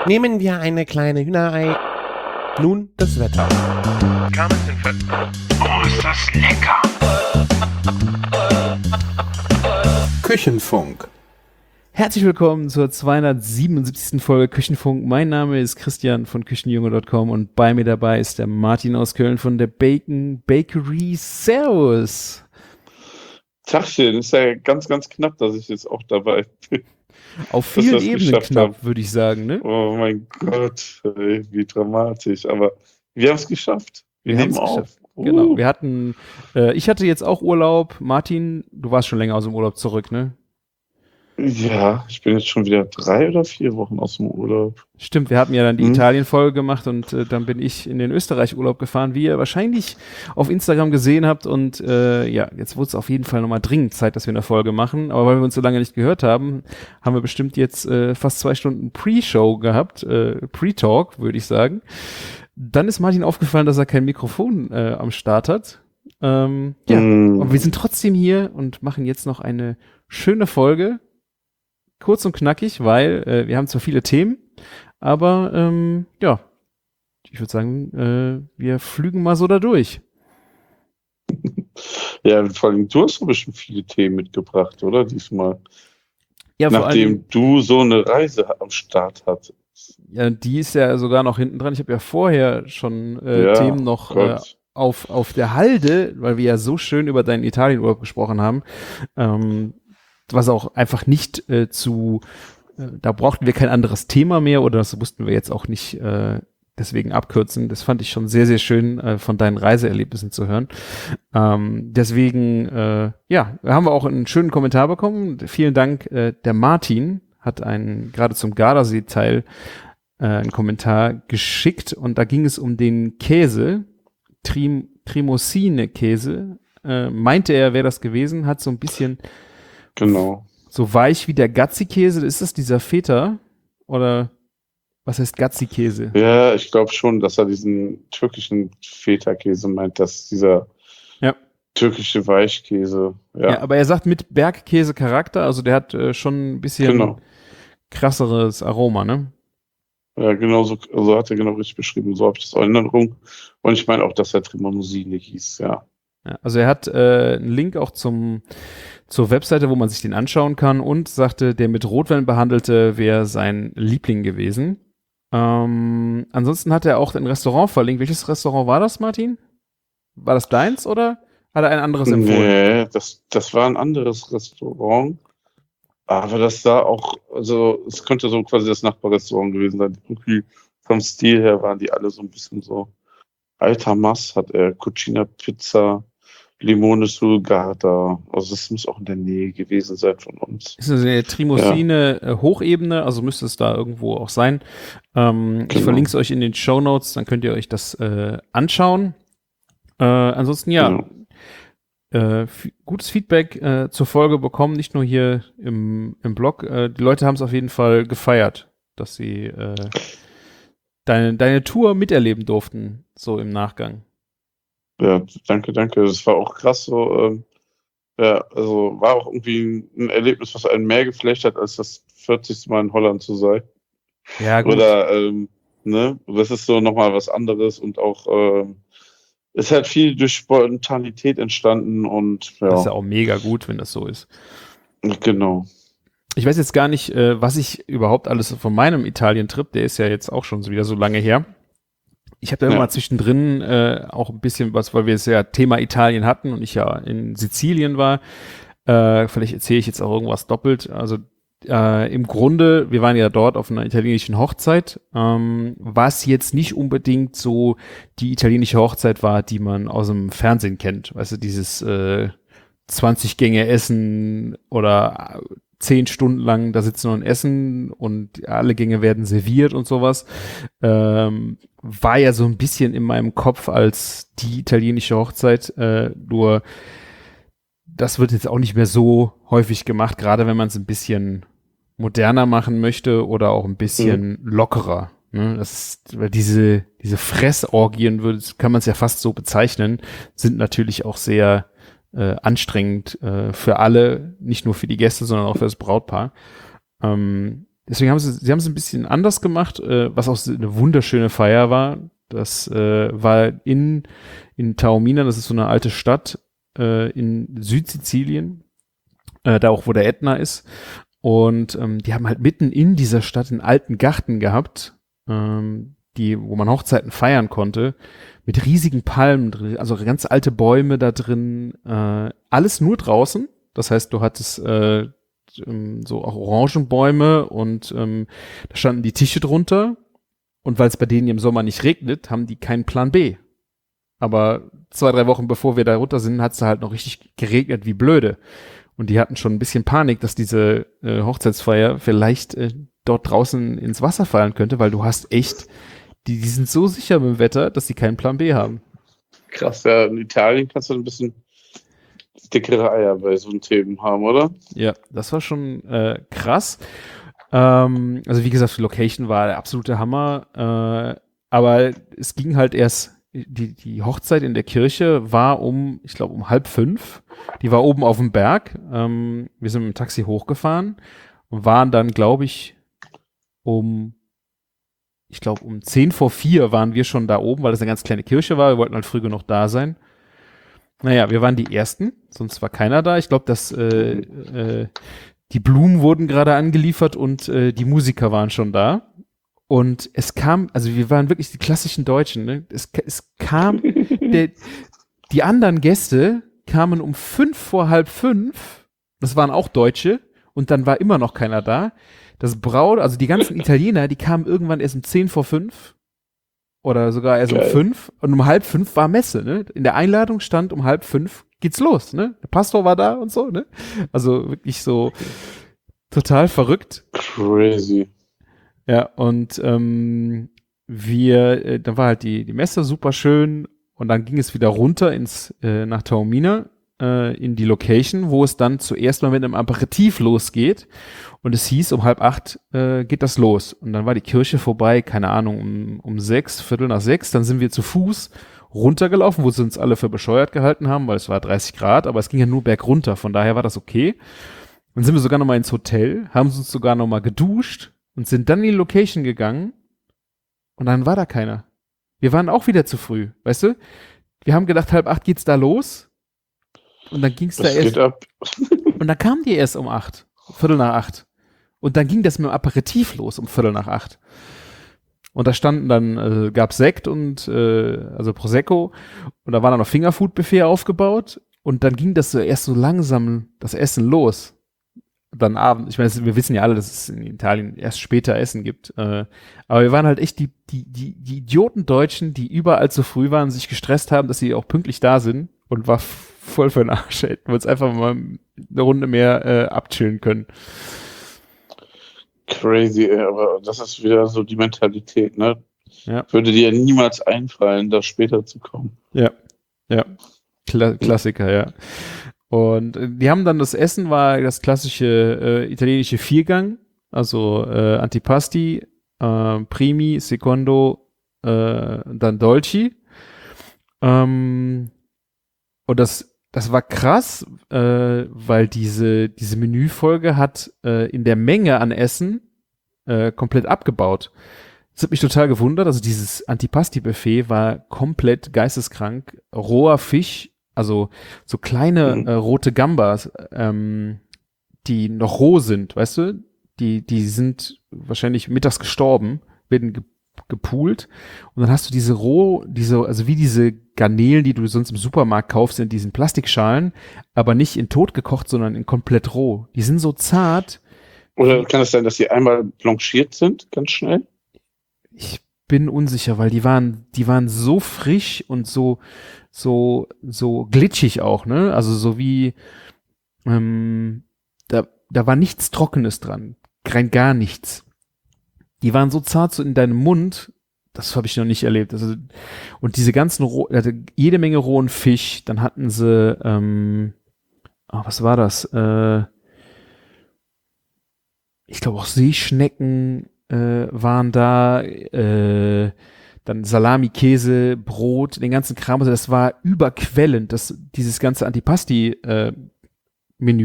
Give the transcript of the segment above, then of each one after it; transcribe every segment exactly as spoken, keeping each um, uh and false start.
Nehmen wir eine kleine Hühnerei. Nun das Wetter. Oh, ist das lecker! Küchenfunk. Herzlich willkommen zur zweihundertsiebenundsiebzigsten Folge Küchenfunk. Mein Name ist Christian von Küchenjunge Punkt com und bei mir dabei ist der Martin aus Köln von der Bacon Bakery. Servus! Tachchen, ist ja ganz, ganz knapp, dass ich jetzt auch dabei bin. Auf vielen Ebenen knapp, haben. würde ich sagen, ne? Oh mein Gott, ey, wie dramatisch. Aber wir haben es geschafft. Wir, wir nehmen auf. Geschafft. Uh. Genau, wir hatten, äh, ich hatte jetzt auch Urlaub. Martin, du warst schon länger aus dem Urlaub zurück, ne? Ja, ich bin jetzt schon wieder drei oder vier Wochen aus dem Urlaub. Stimmt, wir hatten ja dann die hm. Italien-Folge gemacht und äh, dann bin ich in den Österreich-Urlaub gefahren, wie ihr wahrscheinlich auf Instagram gesehen habt. Und äh, ja, jetzt wurde es auf jeden Fall nochmal dringend Zeit, dass wir eine Folge machen. Aber weil wir uns so lange nicht gehört haben, haben wir bestimmt jetzt äh, fast zwei Stunden Pre-Show gehabt, äh, Pre-Talk, würde ich sagen. Dann ist Martin aufgefallen, dass er kein Mikrofon äh, am Start hat. Ähm, ja, hm. aber wir sind trotzdem hier und machen jetzt noch eine schöne Folge. Kurz und knackig, weil äh, wir haben zwar viele Themen, aber ähm, ja, ich würde sagen, äh, wir flügen mal so da durch. Ja, vor allem du hast aber schon viele Themen mitgebracht, oder? Diesmal. Ja, vor Nachdem allem, du so eine Reise am Start hattest. Ja, die ist ja sogar noch hinten dran. Ich habe ja vorher schon äh, ja, Themen noch äh, auf, auf der Halde, weil wir ja so schön über deinen Italienurlaub gesprochen haben. Ähm, was auch einfach nicht äh, zu, äh, da brauchten wir kein anderes Thema mehr oder das mussten wir jetzt auch nicht äh, deswegen abkürzen. Das fand ich schon sehr, sehr schön äh, von deinen Reiseerlebnissen zu hören. Ähm, deswegen, äh, ja, haben wir auch einen schönen Kommentar bekommen. Vielen Dank. Äh, der Martin hat einen, gerade zum Gardasee-Teil, äh, einen Kommentar geschickt und da ging es um den Käse, Trim, Trimosine-Käse. Äh, meinte er, wäre das gewesen, hat so ein bisschen Genau. So weich wie der Gazzi-Käse, ist das dieser Feta? Oder was heißt Gazzi-Käse? Ja, ich glaube schon, dass er diesen türkischen Feta-Käse meint, dass dieser ja. türkische Weichkäse. Ja. ja, aber er sagt mit Bergkäse-Charakter, also der hat äh, schon ein bisschen genau. krasseres Aroma, ne? Ja, genau so, so hat er genau richtig beschrieben. So habe ich das auch in Erinnerung. Und ich meine auch, dass er Trimosine hieß, ja. ja. Also er hat äh, einen Link auch zum zur Webseite, wo man sich den anschauen kann und sagte, der mit Rotwein behandelte wäre sein Liebling gewesen. Ähm, ansonsten hat er auch ein Restaurant verlinkt. Welches Restaurant war das, Martin? War das deins oder hat er ein anderes empfohlen? Nee, das, das war ein anderes Restaurant. Aber das sah auch, also es könnte so quasi das Nachbarrestaurant gewesen sein. Irgendwie vom Stil her waren die alle so ein bisschen so. Alter Mass hat er, Cucina Pizza, Limone sul Garda. Also es muss auch in der Nähe gewesen sein von uns. Ist eine Trimosine ja. Hochebene, also müsste es da irgendwo auch sein. Ähm, genau. Ich verlinke es euch in den Shownotes, dann könnt ihr euch das äh, anschauen. Äh, ansonsten ja, genau. äh, f- gutes Feedback äh, zur Folge bekommen, nicht nur hier im, im Blog. Äh, die Leute haben es auf jeden Fall gefeiert, dass sie äh, deine, deine Tour miterleben durften, so im Nachgang. Ja, danke, danke. Das war auch krass so. Ähm, ja, also war auch irgendwie ein Erlebnis, was einen mehr geflasht hat, als das vierzigste Mal in Holland zu sein. Ja, gut. Oder, ähm, ne, das ist so nochmal was anderes und auch, ähm, ist halt viel durch Spontanität entstanden und, ja. Das ist ja auch mega gut, wenn das so ist. Genau. Ich weiß jetzt gar nicht, äh, was ich überhaupt alles von meinem Italien-Trip, der ist ja jetzt auch schon wieder so lange her. Ich habe da ja. immer zwischendrin äh, auch ein bisschen was, weil wir es ja Thema Italien hatten und ich ja in Sizilien war. Äh, vielleicht erzähle ich jetzt auch irgendwas doppelt. Also äh, im Grunde, wir waren ja dort auf einer italienischen Hochzeit, ähm, was jetzt nicht unbedingt so die italienische Hochzeit war, die man aus dem Fernsehen kennt. Weißt du, dieses äh, zwanzig Gänge Essen oder zehn Stunden lang da sitzen und essen und alle Gänge werden serviert und sowas. Ähm, war ja so ein bisschen in meinem Kopf als die italienische Hochzeit, äh, nur das wird jetzt auch nicht mehr so häufig gemacht, gerade wenn man es ein bisschen moderner machen möchte oder auch ein bisschen mhm. lockerer. Ne? Das ist, weil diese, diese Fressorgien, würde, kann man es ja fast so bezeichnen, sind natürlich auch sehr äh, anstrengend äh, für alle, nicht nur für die Gäste, sondern auch für das Brautpaar. Ähm, deswegen haben sie, sie haben es ein bisschen anders gemacht, äh, was auch eine wunderschöne Feier war. Das äh, war in, in Taormina, das ist so eine alte Stadt äh, in Südsizilien, äh, da auch, wo der Ätna ist. Und ähm, die haben halt mitten in dieser Stadt einen alten Garten gehabt, ähm, die, wo man Hochzeiten feiern konnte, mit riesigen Palmen drin, also ganz alte Bäume da drin, äh, alles nur draußen. Das heißt, du hattest äh, so auch Orangenbäume und ähm, da standen die Tische drunter. Und weil es bei denen im Sommer nicht regnet, haben die keinen Plan B. Aber zwei, drei Wochen bevor wir da runter sind, hat es da halt noch richtig geregnet wie blöde. Und die hatten schon ein bisschen Panik, dass diese äh, Hochzeitsfeier vielleicht äh, dort draußen ins Wasser fallen könnte, weil du hast echt, die, die sind so sicher mit dem Wetter, dass die keinen Plan B haben. Krass, ja, in Italien kannst du ein bisschen dickere Eier bei so einem Themen haben, oder? Ja, das war schon äh, krass. Ähm, also wie gesagt, die Location war der absolute Hammer, äh, aber es ging halt erst, die, die Hochzeit in der Kirche war um, ich glaube um halb fünf, die war oben auf dem Berg, ähm, wir sind mit dem Taxi hochgefahren und waren dann, glaube ich, um, ich glaube um zehn vor vier waren wir schon da oben, weil das eine ganz kleine Kirche war, wir wollten halt früh genug da sein. Naja, wir waren die Ersten, sonst war keiner da. Ich glaube, dass äh, äh, die Blumen wurden gerade angeliefert und äh, die Musiker waren schon da. Und es kam, also wir waren wirklich die klassischen Deutschen, ne? Es, es kam, der, die anderen Gäste kamen um fünf vor halb fünf, das waren auch Deutsche, und dann war immer noch keiner da. Das Braut, also die ganzen Italiener, die kamen irgendwann erst um zehn vor fünf. Oder sogar erst Geil. um fünf. Und um halb fünf war Messe, ne? In der Einladung stand, um halb fünf geht's los, ne? Der Pastor war da und so, ne? Also wirklich so total verrückt. Crazy. Ja, und ähm, wir, äh, dann war halt die, die Messe super schön und dann ging es wieder runter ins, äh, nach Taormina, äh, in die Location, wo es dann zuerst mal mit einem Aperitif losgeht. Und es hieß, um halb acht äh, geht das los. Und dann war die Kirche vorbei, keine Ahnung, um, um sechs, Viertel nach sechs. Dann sind wir zu Fuß runtergelaufen, wo sie uns alle für bescheuert gehalten haben, weil es war dreißig Grad, aber es ging ja nur bergunter. Von daher war das okay. Dann sind wir sogar nochmal ins Hotel, haben uns sogar nochmal geduscht und sind dann in die Location gegangen. Und dann war da keiner. Wir waren auch wieder zu früh, weißt du? Wir haben gedacht, halb acht geht's da los. Und dann ging's da Das erst. geht ab. Und dann kamen die erst um acht, Viertel nach acht. Und dann ging das mit dem Aperitif los um Viertel nach acht. Und da standen dann, äh, gab's Sekt und, äh, also Prosecco. Und da war dann noch Fingerfood-Buffet aufgebaut. Und dann ging das so erst so langsam, das Essen los. Dann Abend. Ich meine, wir wissen ja alle, dass es in Italien erst später Essen gibt. Äh, aber wir waren halt echt die, die, die, die Idioten-Deutschen, die überall zu früh waren, sich gestresst haben, dass sie auch pünktlich da sind. Und war voll für den Arsch. Hätten wir uns einfach mal eine Runde mehr äh, abchillen können. Crazy, ey, aber das ist wieder so die Mentalität, ne? Ja. Würde dir niemals einfallen, da später zu kommen. Ja, ja. Kla- Klassiker, ja. Und äh, die haben dann, das Essen war das klassische äh, italienische Viergang, also äh, Antipasti, äh, Primi, Secondo, äh, dann Dolci. Ähm, und das, das war krass, äh, weil diese, diese Menüfolge hat äh, in der Menge an Essen äh, komplett abgebaut. Das hat mich total gewundert. Also dieses Antipasti-Buffet war komplett geisteskrank. Roher Fisch, also so kleine Mhm. äh, rote Gambas, ähm, die noch roh sind, weißt du? Die, die sind wahrscheinlich mittags gestorben, werden ge gepoolt. Und dann hast du diese roh, diese, also wie diese Garnelen, die du sonst im Supermarkt kaufst, in diesen Plastikschalen, aber nicht in tot gekocht, sondern in komplett roh. Die sind so zart. Oder kann es sein, dass sie einmal blanchiert sind, ganz schnell? Ich bin unsicher, weil die waren, die waren so frisch und so, so, so glitschig auch, ne? Also so wie, ähm, da, da war nichts Trockenes dran. Rein gar nichts. Die waren so zart so in deinem Mund, das habe ich noch nicht erlebt. Also, und diese ganzen roh, also jede Menge rohen Fisch, dann hatten sie, ähm, oh, was war das? Äh, ich glaube auch Seeschnecken äh, waren da, äh, dann Salami, Käse, Brot, den ganzen Kram. Also das war überquellend, das, dieses ganze Antipasti-Menü.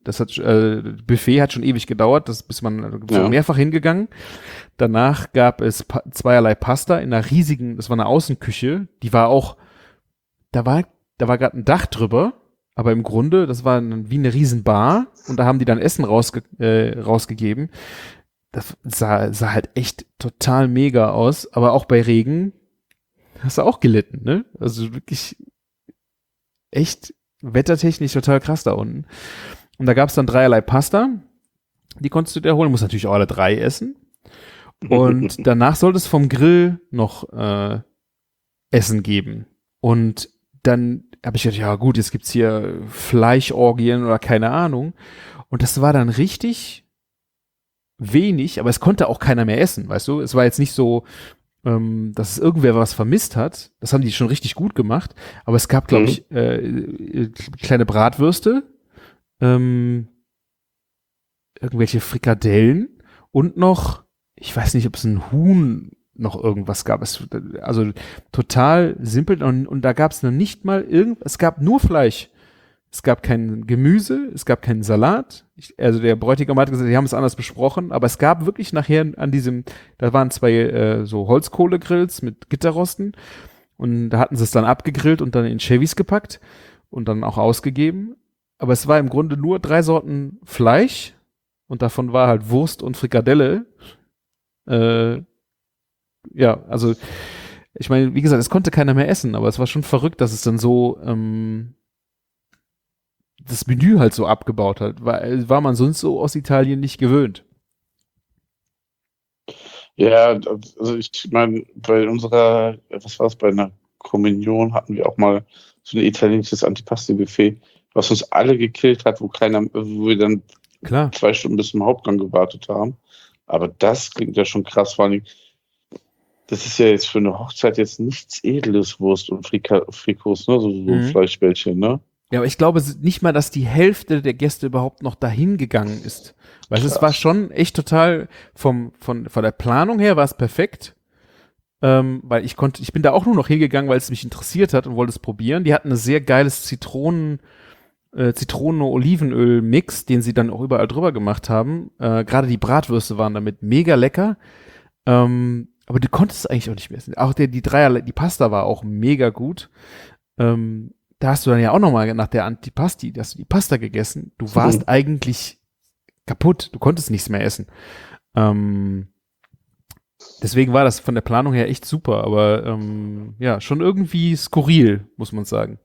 Das hat, äh, Buffet hat schon ewig gedauert, das, bis man so Ja. mehrfach hingegangen. Danach gab es pa- zweierlei Pasta in einer riesigen, das war eine Außenküche, die war auch, da war, da war gerade ein Dach drüber, aber im Grunde, das war ein, wie eine riesen Bar und da haben die dann Essen rausge, äh, rausgegeben. Das sah, sah halt echt total mega aus, aber auch bei Regen hast du auch gelitten, ne? Also wirklich echt wettertechnisch total krass da unten. Und da gab es dann dreierlei Pasta, die konntest du dir holen, musst natürlich auch alle drei essen. Und danach sollte es vom Grill noch äh, Essen geben. Und dann habe ich gedacht, ja gut, jetzt gibt's hier Fleischorgien oder keine Ahnung. Und das war dann richtig wenig, aber es konnte auch keiner mehr essen, weißt du? Es war jetzt nicht so, ähm, dass es irgendwer was vermisst hat. Das haben die schon richtig gut gemacht. Aber es gab, glaube Mhm. ich, äh, äh, kleine Bratwürste, ähm, irgendwelche Frikadellen und noch, ich weiß nicht, ob es ein Huhn noch irgendwas gab. Es, also total simpel und, und da gab es noch nicht mal irgend, es gab nur Fleisch. Es gab kein Gemüse, es gab keinen Salat. Ich, also der Bräutigam hat gesagt, die haben es anders besprochen, aber es gab wirklich nachher an diesem, da waren zwei äh, so Holzkohlegrills mit Gitterrosten und da hatten sie es dann abgegrillt und dann in Chevys gepackt und dann auch ausgegeben. Aber es war im Grunde nur drei Sorten Fleisch und davon war halt Wurst und Frikadelle. Äh, ja, also ich meine, wie gesagt, es konnte keiner mehr essen, aber es war schon verrückt, dass es dann so ähm, das Menü halt so abgebaut hat, weil war man sonst so aus Italien nicht gewöhnt. Ja, also ich meine, bei unserer, was war es, bei einer Kommunion hatten wir auch mal so ein italienisches Antipasti-Buffet, was uns alle gekillt hat, wo keiner, wo wir dann Klar. zwei Stunden bis zum Hauptgang gewartet haben. Aber das klingt ja schon krass, vor allem, das ist ja jetzt für eine Hochzeit jetzt nichts Edles, Wurst und Frika Frikos, ne, so, so Mhm. Fleischbällchen, ne? Ja, aber ich glaube nicht mal, dass die Hälfte der Gäste überhaupt noch dahin gegangen ist. Weil es Krass. war schon echt total, vom, von, von der Planung her war es perfekt. Ähm, weil ich konnte, ich bin da auch nur noch hingegangen, weil es mich interessiert hat und wollte es probieren. Die hatten ein sehr geiles Zitronen, äh, Zitronen-Olivenöl-Mix, den sie dann auch überall drüber gemacht haben. Äh, Gerade die Bratwürste waren damit mega lecker. Ähm, aber du konntest es eigentlich auch nicht mehr essen. Auch der, die Dreier, die Pasta war auch mega gut. Ähm, da hast du dann ja auch nochmal nach der Antipasti, da hast du die Pasta gegessen. Du warst Mhm. eigentlich kaputt. Du konntest nichts mehr essen. Ähm, deswegen war das von der Planung her echt super, aber ähm, ja, schon irgendwie skurril, muss man sagen.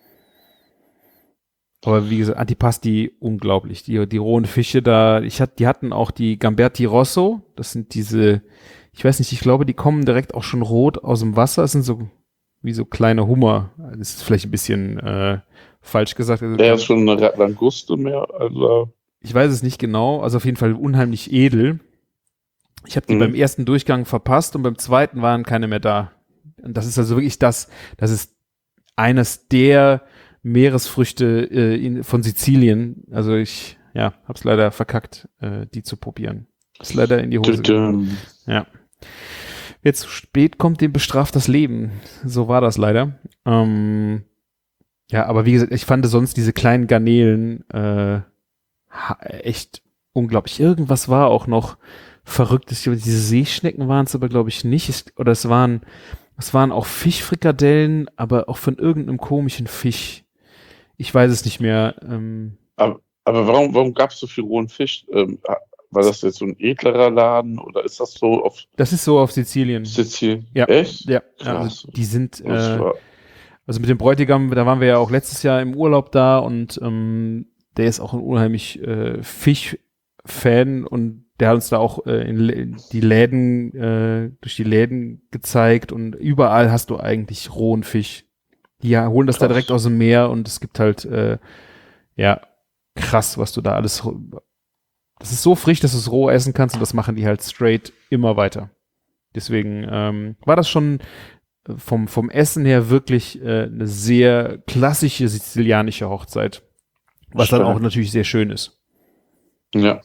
Aber wie gesagt, Antipasti, unglaublich. Die, die rohen Fische da, ich hatte, die hatten auch die Gamberti Rosso. Das sind diese, ich weiß nicht, ich glaube, die kommen direkt auch schon rot aus dem Wasser. Das sind so wie so kleine Hummer. Das ist vielleicht ein bisschen äh, falsch gesagt. Also, Der ist schon eine Languste mehr, also. ich weiß es nicht genau. Also auf jeden Fall unheimlich edel. Ich habe die Mhm. beim ersten Durchgang verpasst und beim zweiten waren keine mehr da. Und das ist also wirklich das, das ist eines der Meeresfrüchte äh, in, von Sizilien. Also ich, ja, hab's leider verkackt, äh, die zu probieren. Ist leider in die Hose gegangen. Ja. Wer zu spät kommt, dem bestraft das Leben. So war das leider. Ähm, ja, aber wie gesagt, ich fand sonst diese kleinen Garnelen äh, echt unglaublich. Irgendwas war auch noch Verrücktes. Diese Seeschnecken waren es aber, glaube ich, nicht. Es, oder es waren, es waren auch Fischfrikadellen, aber auch von irgendeinem komischen Fisch. Ich weiß es nicht mehr. Ähm, aber, aber warum, warum gab es so viel rohen Fisch? Ähm, war das jetzt so ein edlerer Laden oder ist das so auf das ist so auf Sizilien. Sizilien? Ja. Echt? Ja, Krass. also die sind, Das äh, war, also mit dem Bräutigam, da waren wir ja auch letztes Jahr im Urlaub da und ähm, der ist auch ein unheimlich äh, Fisch-Fan und der hat uns da auch äh, in, in die Läden, äh, durch die Läden gezeigt und überall hast du eigentlich rohen Fisch. Die ja, holen das da Krass. direkt aus dem Meer und es gibt halt, äh, ja, krass, was du da alles, das ist so frisch, dass du es roh essen kannst und das machen die halt straight immer weiter. Deswegen ähm, war das schon vom, vom Essen her wirklich äh, eine sehr klassische sizilianische Hochzeit, was dann Stark. auch natürlich sehr schön ist. ja.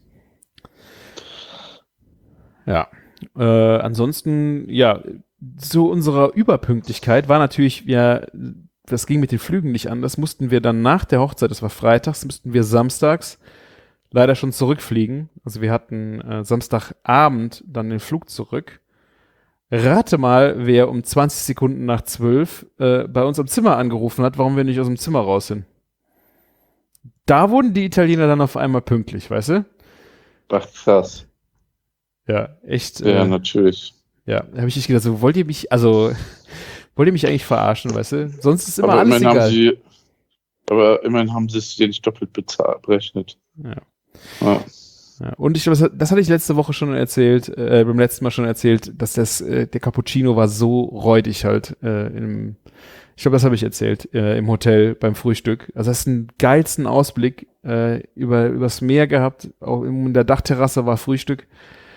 Ja. Äh, ansonsten, ja, zu unserer Überpünktlichkeit war natürlich, ja, das ging mit den Flügen nicht an. Das mussten wir dann nach der Hochzeit, das war freitags, mussten wir samstags leider schon zurückfliegen. Also wir hatten äh, Samstagabend dann den Flug zurück. Rate mal, wer um zwanzig Sekunden nach zwölf äh, bei uns am Zimmer angerufen hat, warum wir nicht aus dem Zimmer raus sind. Da wurden die Italiener dann auf einmal pünktlich, weißt du? Ach, krass. Ja, echt. Ja, äh, natürlich. Ja, da habe ich nicht gedacht, so wollt ihr mich, also wollt ihr mich eigentlich verarschen, weißt du? Sonst ist immer aber alles immerhin egal. haben sie, aber immerhin haben sie es dir nicht doppelt bezahlt, berechnet. Ja. Ja. Ja, und ich glaube, das, das hatte ich letzte Woche schon erzählt, äh, beim letzten Mal schon erzählt, dass das, äh, der Cappuccino war so räudig halt, äh, im, ich glaube, das habe ich erzählt, äh, im Hotel beim Frühstück. Also das ist einen geilsten Ausblick äh, über übers Meer gehabt, auch in der Dachterrasse war Frühstück.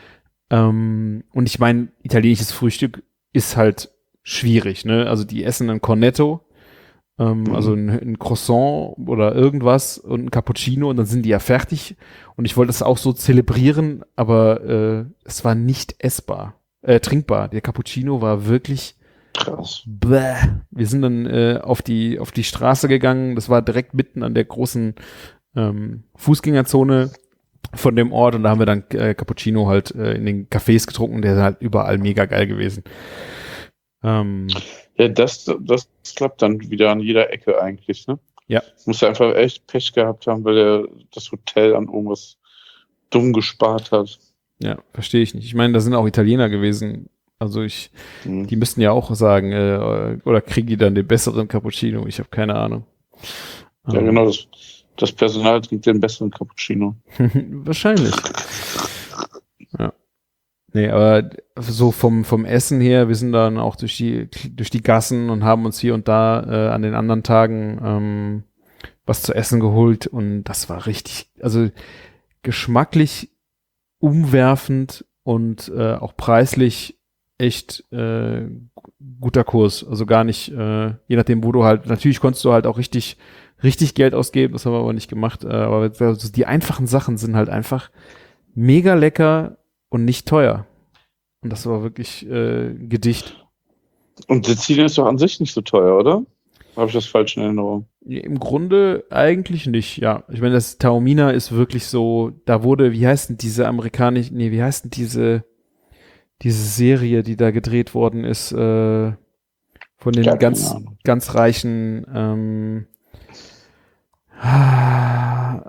Ähm, und ich meine, italienisches Frühstück ist halt schwierig, ne? Also die essen ein Cornetto, ähm, Mhm. also ein, ein Croissant oder irgendwas und ein Cappuccino und dann sind die ja fertig. Und ich wollte das auch so zelebrieren, aber äh, es war nicht essbar, äh, trinkbar. Der Cappuccino war wirklich Krass. bäh. Wir sind dann äh, auf die auf die Straße gegangen. Das war direkt mitten an der großen ähm, Fußgängerzone von dem Ort und da haben wir dann äh, Cappuccino halt äh, in den Cafés getrunken. Der ist halt überall mega geil gewesen. Ähm, Ja, das, das klappt dann wieder an jeder Ecke eigentlich, ne? Ja. Muss ja einfach echt Pech gehabt haben, weil er das Hotel an irgendwas dumm gespart hat. ja, verstehe ich nicht. Ich meine, da sind auch Italiener gewesen. Also ich, Mhm. die müssten ja auch sagen, äh, oder kriegen die dann den besseren Cappuccino? Ich habe keine Ahnung. Ja, Ähm, genau, das, das Personal trinkt den besseren Cappuccino. Wahrscheinlich. Ja. Nee, aber so vom, vom Essen her, wir sind dann auch durch die, durch die Gassen und haben uns hier und da äh, an den anderen Tagen ähm, was zu essen geholt und das war richtig, also geschmacklich umwerfend und äh, auch preislich echt äh, guter Kurs. Also gar nicht, äh, je nachdem, wo du halt, natürlich konntest du halt auch richtig, richtig Geld ausgeben, das haben wir aber nicht gemacht, äh, aber also die einfachen Sachen sind halt einfach mega lecker und nicht teuer. Und das war wirklich äh, Gedicht. Und Sizilien ist doch an sich nicht so teuer, oder? Habe ich das falsch in Erinnerung? Im Grunde eigentlich nicht, ja. Ich meine, das Taormina ist wirklich so, da wurde, wie heißt denn diese amerikanische, nee, wie heißt denn diese, diese Serie, die da gedreht worden ist, äh, von den Gar keine ganz, Ahnung. ganz reichen, ähm, ah,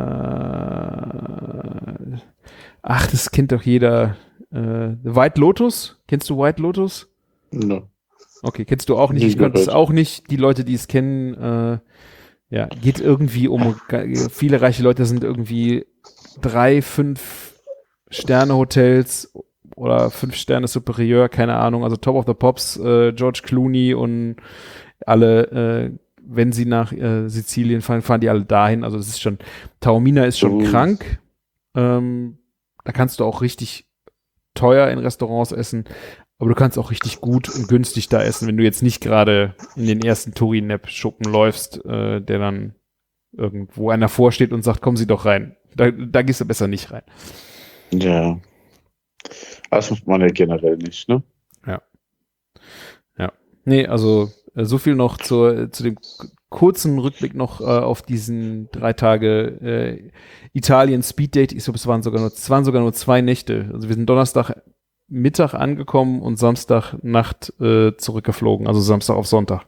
äh, ach, das kennt doch jeder. Äh, White Lotus? Kennst du White Lotus? No. Okay, kennst du auch nicht. Nie Ich konnte es gehört. auch nicht. Die Leute, die es kennen, äh, ja, geht irgendwie um, viele reiche Leute sind irgendwie drei, fünf Sterne Hotels oder fünf Sterne Superieur, keine Ahnung, also Top of the Pops, äh, George Clooney und alle, äh, wenn sie nach äh, Sizilien fahren, fahren die alle dahin. Also das ist schon, Taormina ist schon Uh. krank. Ähm, da kannst du auch richtig teuer in Restaurants essen, aber du kannst auch richtig gut und günstig da essen, wenn du jetzt nicht gerade in den ersten Touri-Nap-Schuppen läufst, äh, der dann irgendwo einer vorsteht und sagt, kommen Sie doch rein. Da, da gehst du besser nicht rein. Ja. Das macht man ja generell nicht, ne? Nee, also äh, so viel noch zur, zu dem k- kurzen Rückblick noch äh, auf diesen drei Tage äh, Italien Speeddate. Ich glaube, es waren sogar nur, es waren sogar nur zwei Nächte. Also wir sind Donnerstag Mittag angekommen und Samstag Nacht äh, zurückgeflogen, also Samstag auf Sonntag.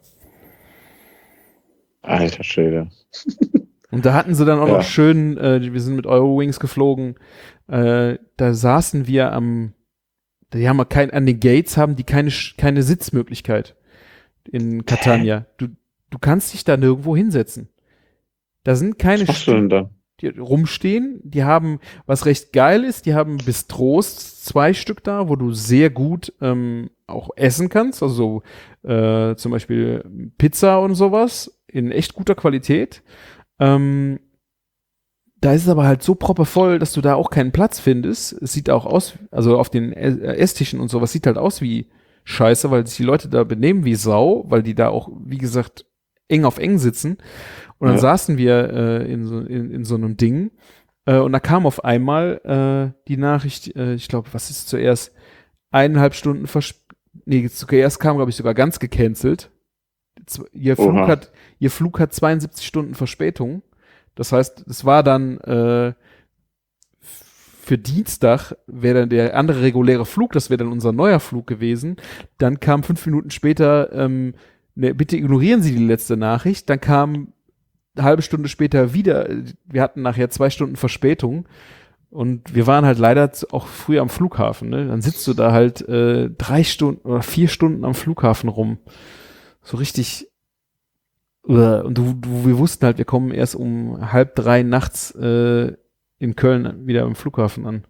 Alter Schwede. Und da hatten sie dann auch Ja. noch schön, äh, wir sind mit Eurowings geflogen, äh, da saßen wir am, die haben kein, an den Gates haben die keine, Sch- keine Sitzmöglichkeit in Catania. Du, du kannst dich da nirgendwo hinsetzen. Da sind keine Was machst du denn da? die rumstehen. Die haben, was recht geil ist, die haben Bistros, zwei Stück da, wo du sehr gut ähm, auch essen kannst. Also äh, zum Beispiel Pizza und sowas in echt guter Qualität. Ähm, da ist es aber halt so proppevoll, dass du da auch keinen Platz findest. Es sieht auch aus, also auf den Ess- Esstischen und sowas sieht halt aus wie Scheiße, weil sich die Leute da benehmen wie Sau, weil die da auch, wie gesagt, eng auf eng sitzen. Und dann Ja. saßen wir äh, in, so, in, in so einem Ding äh, und da kam auf einmal äh, die Nachricht, äh, ich glaube, was ist zuerst? Eineinhalb Stunden vers nee, zuerst kam, glaube ich, sogar ganz gecancelt. z- ihr Flug Oha. hat, ihr Flug hat zweiundsiebzig Stunden Verspätung. Das heißt, es war dann äh, für Dienstag wäre dann der andere reguläre Flug, das wäre dann unser neuer Flug gewesen. Dann kam fünf Minuten später, ähm, ne, bitte ignorieren Sie die letzte Nachricht. Dann kam eine halbe Stunde später wieder, wir hatten nachher zwei Stunden Verspätung und wir waren halt leider z- auch früh am Flughafen. Ne? Dann sitzt du da halt äh, drei Stunden oder vier Stunden am Flughafen rum. So richtig. Uah. Und du, du, wir wussten halt, wir kommen erst um halb drei nachts äh, in Köln wieder am Flughafen an.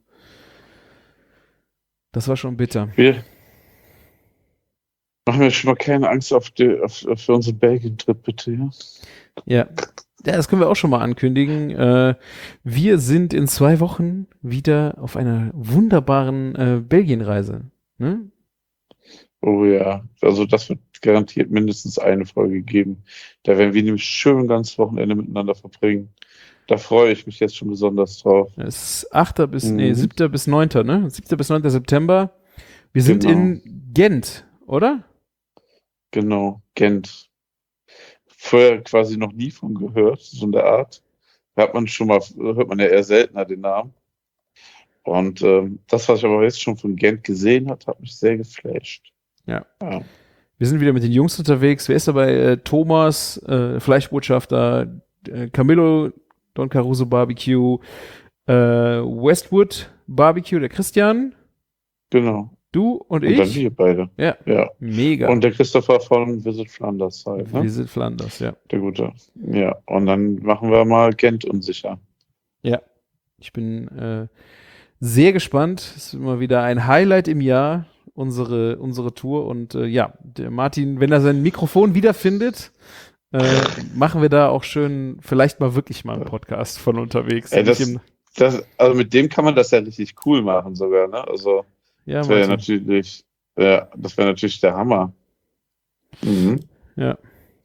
Das war schon bitter. Wir machen wir schon mal keine Angst auf die, auf, für unseren Belgien-Trip, bitte, ja? Ja. Ja, das können wir auch schon mal ankündigen. Äh, wir sind in zwei Wochen wieder auf einer wunderbaren äh, Belgienreise. Ne? Oh ja, also das wird garantiert mindestens eine Folge geben. Da werden wir nämlich schön ganz Wochenende miteinander verbringen. Da freue ich mich jetzt schon besonders drauf. Es ist achter bis, Mhm. nee, siebter bis neunter, ne? siebter bis neunter September. Wir sind Genau. in Gent, oder? Genau, Gent. Vorher quasi noch nie von gehört, so in der Art. Da hat man schon mal, hört man ja eher seltener den Namen. Und ähm, das, was ich aber jetzt schon von Gent gesehen habe, hat mich sehr geflasht. Ja. Ja. Wir sind wieder mit den Jungs unterwegs. Wer ist dabei? Äh, Thomas, äh, Fleischbotschafter, äh, Camillo, Don Caruso Barbecue, äh, Westwood Barbecue, der Christian, Genau. du und, Und dann ich. wir beide. Ja, Ja. mega. Und der Christopher von Visit Flanders halt, ne? Visit Flanders, ja. Der Gute. Ja. Und dann machen wir mal Gent unsicher. Ja, ich bin äh, sehr gespannt. Es ist immer wieder ein Highlight im Jahr, unsere, unsere Tour. Und äh, ja, der Martin, wenn er sein Mikrofon wiederfindet, äh, machen wir da auch schön, vielleicht mal wirklich mal einen Podcast von unterwegs. Ey, das, Nicht im, das, also mit dem kann man das ja richtig cool machen sogar, ne? Also ja, das wäre ja Martin. natürlich, ja, das wäre natürlich der Hammer. Mhm. Ja.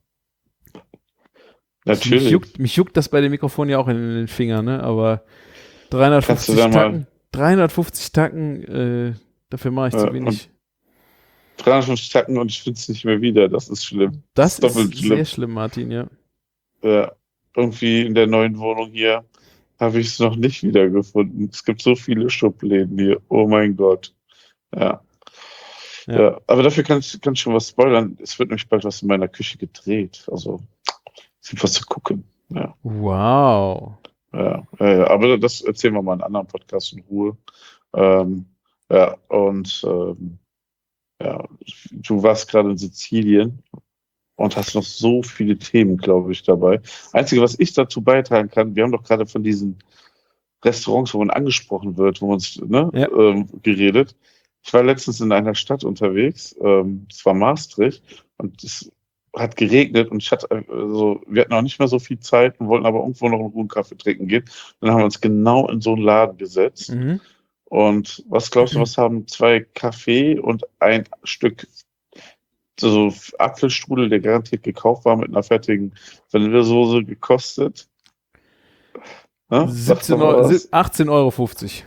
Natürlich. Mich juckt, mich juckt das bei dem Mikrofon ja auch in den Fingern, ne? Aber dreihundertfünfzig Kannst du da mal- Tacken, dreihundertfünfzig Tacken, äh, dafür mache ich Ja, zu wenig. dreihundertfünfzig Tacken und ich finde es nicht mehr wieder. Das ist schlimm. Das ist doppelt ist schlimm. sehr schlimm, Martin, ja. Ja, irgendwie in der neuen Wohnung hier habe ich es noch nicht wiedergefunden. Es gibt so viele Schubläden hier. Oh mein Gott. Ja. Ja. Ja, aber dafür kann ich, kann ich schon was spoilern. Es wird nämlich bald was in meiner Küche gedreht. Also, es gibt was zu gucken. Ja, Wow. ja, ja, ja. Aber das erzählen wir mal in einem anderen Podcast in Ruhe. Ähm, ja, und ähm, ja, du warst gerade in Sizilien und hast noch so viele Themen, glaube ich, dabei. Einzige, was ich dazu beitragen kann, wir haben doch gerade von diesen Restaurants, wo man angesprochen wird, wo man uns ne, Ja. ähm, geredet. Ich war letztens in einer Stadt unterwegs, ähm, es war Maastricht und es hat geregnet und ich hatte, also, wir hatten auch nicht mehr so viel Zeit und wollten aber irgendwo noch einen ruhigen Kaffee trinken gehen. Dann haben wir uns genau in so einen Laden gesetzt. Mhm. Und was glaubst du, was haben zwei Kaffee und ein Stück so Apfelstrudel, der garantiert gekauft war, mit einer fertigen Vanillesoße gekostet? Ne? Sag siebzehn doch mal Euro, was. sieb- achtzehn Euro fünfzig.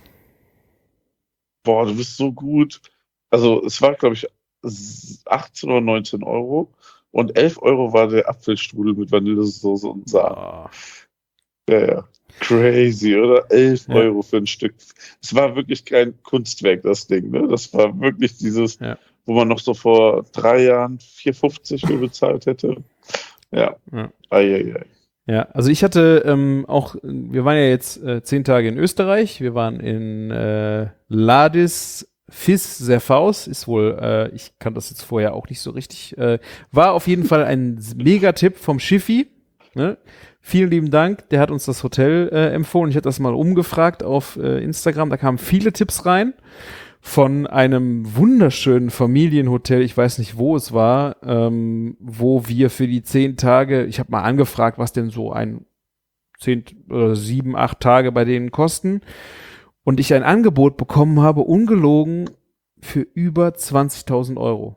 Boah, du bist so gut. Also es war, glaube ich, achtzehn oder neunzehn Euro und elf Euro war der Apfelstrudel mit Vanillesoße und Sahne. Ah. Ja, ja. Crazy, oder? elf Ja. Euro für ein Stück. Es war wirklich kein Kunstwerk, das Ding, ne? Das war wirklich dieses, Ja. wo man noch so vor drei Jahren vier fünfzig für bezahlt hätte. Ja. Ja. Eieiei. Ja, also ich hatte ähm, auch, wir waren ja jetzt äh, zehn Tage in Österreich, wir waren in äh, Ladis Fis Serfaus, ist wohl, äh, ich kann das jetzt vorher auch nicht so richtig, äh, war auf jeden Fall ein Megatipp vom Schiffi, ne? Vielen lieben Dank, der hat uns das Hotel äh, empfohlen, ich hatte das mal umgefragt auf äh, Instagram, da kamen viele Tipps rein von einem wunderschönen Familienhotel, ich weiß nicht, wo es war, ähm, wo wir für die zehn Tage, ich habe mal angefragt, was denn so ein zehn oder sieben, acht Tage bei denen kosten und ich ein Angebot bekommen habe, ungelogen, für über zwanzigtausend Euro.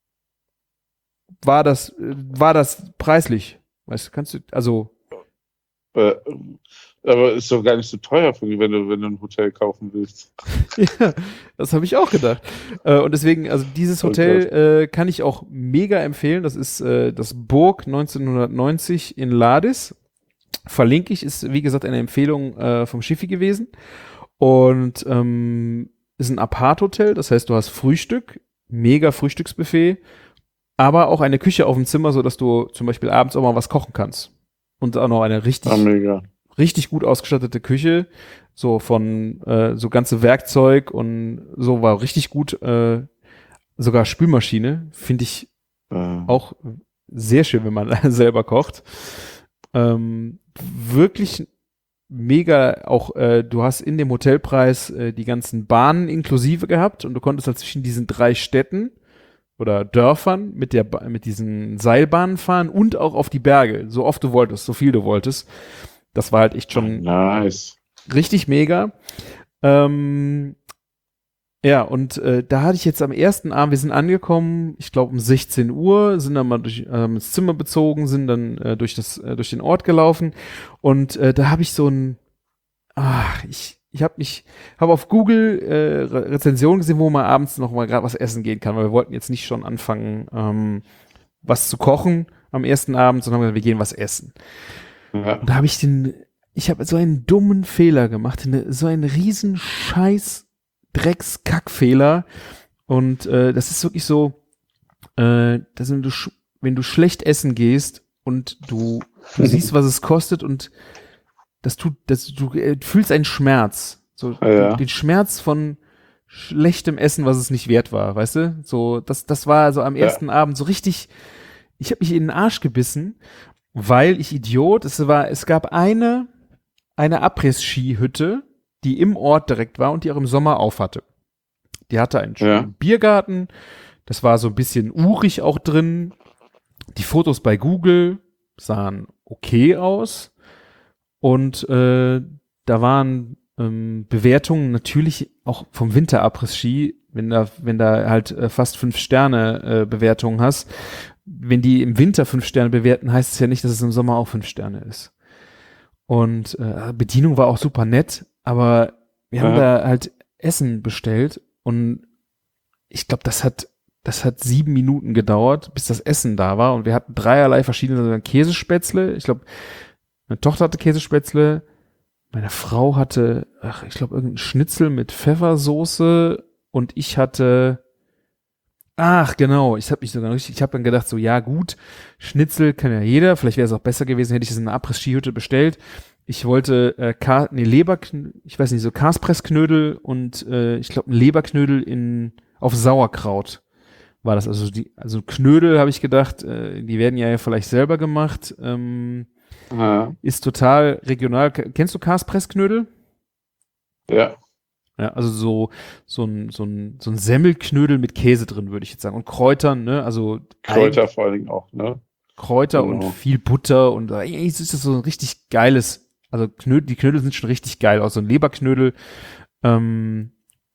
War das, äh, war das preislich? Weißt du, kannst du, also, Äh, Aber ist doch gar nicht so teuer, für, wenn du, wenn du ein Hotel kaufen willst. Ja, das habe ich auch gedacht. Äh, und deswegen, also dieses Hotel äh, kann ich auch mega empfehlen. Das ist äh, das Burg neunzehnhundertneunzig in Ladis. Verlinke ich, ist wie gesagt eine Empfehlung äh, vom Schiffi gewesen. Und ähm, ist ein Apart-Hotel, das heißt, du hast Frühstück, mega Frühstücksbuffet, aber auch eine Küche auf dem Zimmer, sodass du zum Beispiel abends auch mal was kochen kannst. Und auch noch eine richtig, Ah, mega. richtig gut ausgestattete Küche, so von äh, so ganze Werkzeug und so war richtig gut. Äh, sogar Spülmaschine finde ich Äh, auch sehr schön, wenn man selber kocht. Ähm, wirklich mega, auch äh, du hast in dem Hotelpreis äh, die ganzen Bahnen inklusive gehabt und du konntest halt zwischen diesen drei Städten oder Dörfern mit der ba- mit diesen Seilbahnen fahren und auch auf die Berge, so oft du wolltest, so viel du wolltest. Das war halt echt schon nice. richtig mega. Ähm, ja, und äh, da hatte ich jetzt am ersten Abend, wir sind angekommen, ich glaube um sechzehn Uhr, sind dann mal durch, äh, ins Zimmer bezogen, sind dann äh, durch das äh, durch den Ort gelaufen und äh, da habe ich so ein, ach, ich ich habe mich, habe auf Google äh, Re- Rezensionen gesehen, wo man abends noch mal gerade was essen gehen kann, weil wir wollten jetzt nicht schon anfangen, ähm, was zu kochen am ersten Abend, sondern haben gesagt, wir gehen was essen. Ja. Und da habe ich den, ich habe so einen dummen Fehler gemacht, eine, so einen riesen Scheiß Dreckskackfehler. Und äh, das ist wirklich so, äh, dass wenn du, sch- wenn du schlecht essen gehst und du, du siehst, was es kostet und das tut, das, du äh, fühlst einen Schmerz. So Ja, ja. den, den Schmerz von schlechtem Essen, was es nicht wert war, weißt du? So, das, das war so am Ja. ersten Abend so richtig, ich habe mich in den Arsch gebissen, weil ich Idiot, es war, es gab eine, eine Abriss-Ski-Hütte, die im Ort direkt war und die auch im Sommer auf hatte. Die hatte einen schönen Ja. Biergarten, das war so ein bisschen urig auch drin. Die Fotos bei Google sahen okay aus und äh, da waren ähm, Bewertungen natürlich auch vom Winterabriss-Ski, wenn da, wenn da halt äh, fast fünf Sterne äh, Bewertungen hast, wenn die im Winter fünf Sterne bewerten, heißt es ja nicht, dass es im Sommer auch fünf Sterne ist. Und äh, Bedienung war auch super nett, aber wir haben Ja. da halt Essen bestellt und ich glaube, das hat das hat sieben Minuten gedauert, bis das Essen da war und wir hatten dreierlei verschiedene Käsespätzle. Ich glaube, meine Tochter hatte Käsespätzle, meine Frau hatte, ach, ich glaube, irgendein Schnitzel mit Pfeffersoße und ich hatte, ach genau, ich habe mich sogar richtig, ich habe dann gedacht so, ja gut, Schnitzel kann ja jeder, vielleicht wäre es auch besser gewesen, hätte ich es in einer Abriss-Skihütte bestellt. Ich wollte äh, Ka nee, Leberknödel, ich weiß nicht, so Kaspressknödel und äh, ich glaube ein Leberknödel in auf Sauerkraut war das. Also die, also Knödel habe ich gedacht, äh, die werden ja vielleicht selber gemacht. Ähm, Ja. ist total regional. K- Kennst du Kaspressknödel? Ja. Ja, also so so ein so ein so ein Semmelknödel mit Käse drin, würde ich jetzt sagen und Kräutern, ne? Also Kräuter vor allen Dingen auch, ne? Kräuter Genau. und viel Butter und äh, eigentlich ist das so ein richtig geiles, also Knödel, die Knödel sind schon richtig geil, auch so ein Leberknödel, ähm,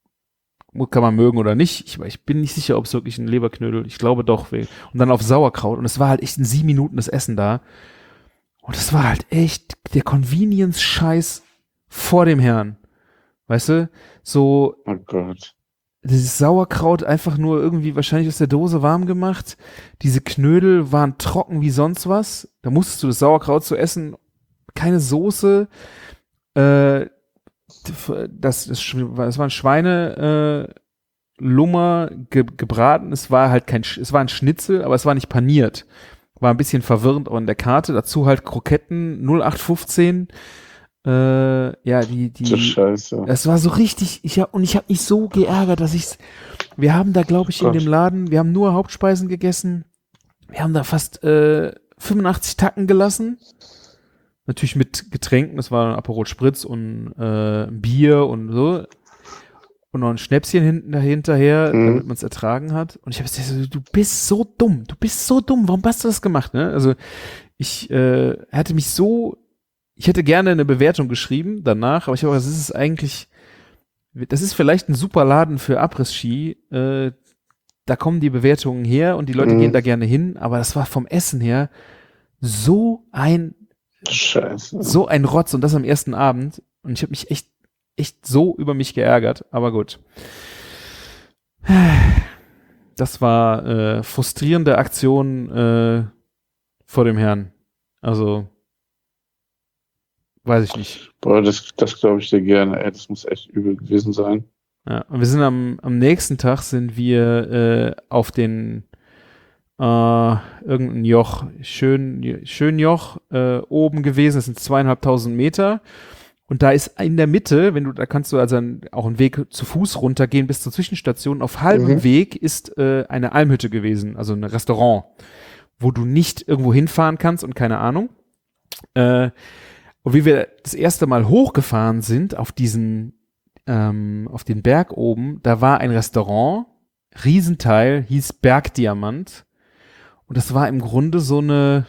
kann man mögen oder nicht. Ich, ich bin nicht sicher, ob es wirklich ein Leberknödel, ich glaube doch. Und dann auf Sauerkraut und es war halt echt in sieben Minuten das Essen da und es war halt echt der Convenience-Scheiß vor dem Herrn, weißt du, so Oh Gott. dieses Sauerkraut einfach nur irgendwie wahrscheinlich aus der Dose warm gemacht. Diese Knödel waren trocken wie sonst was. Da musstest du das Sauerkraut zu essen. Keine Soße. Äh, das, das, das war ein Schweine äh, Lummer ge, gebraten. Es war halt kein, es war ein Schnitzel, aber es war nicht paniert. War ein bisschen verwirrend auch in der Karte. Dazu halt Kroketten null acht fünfzehn. Äh, ja, die, die. So Scheiße. Es war so richtig, ich hab, und ich habe mich so geärgert, dass ich's, wir haben da, glaube ich, in Gott. dem Laden, wir haben nur Hauptspeisen gegessen, wir haben da fast äh, fünfundachtzig Tacken gelassen, natürlich mit Getränken, das war Aperol Spritz und äh, Bier und so und noch ein Schnäpschen hinten dahinterher, Mhm. damit man es ertragen hat und ich habe gesagt, so, du bist so dumm, du bist so dumm, warum hast du das gemacht, ne? Also ich äh, hatte mich so Ich hätte gerne eine Bewertung geschrieben danach, aber ich habe gesagt, das ist eigentlich, das ist vielleicht ein super Laden für Abriss-Ski. Äh, da kommen die Bewertungen her und die Leute Mhm. gehen da gerne hin, aber das war vom Essen her so ein Scheiße. So ein Rotz und das am ersten Abend. Und ich habe mich echt, echt so über mich geärgert. Aber gut. Das war äh, frustrierende Aktion äh, vor dem Herrn. Also, weiß ich nicht. Boah, das, das glaube ich dir gerne, ey. Das muss echt übel gewesen sein. Ja, und wir sind am, am nächsten Tag sind wir äh, auf den äh, irgendein Joch, schön, schön Joch äh, oben gewesen. Das sind zweieinhalbtausend Meter. Und da ist in der Mitte, wenn du, da kannst du also ein, auch einen Weg zu Fuß runtergehen bis zur Zwischenstation. Auf halbem Mhm. Weg ist äh, eine Almhütte gewesen, also ein Restaurant, wo du nicht irgendwo hinfahren kannst und keine Ahnung. Äh, und wie wir das erste Mal hochgefahren sind auf diesen, ähm, auf den Berg oben, da war ein Restaurant, Riesenteil, hieß Bergdiamant. Und das war im Grunde so eine,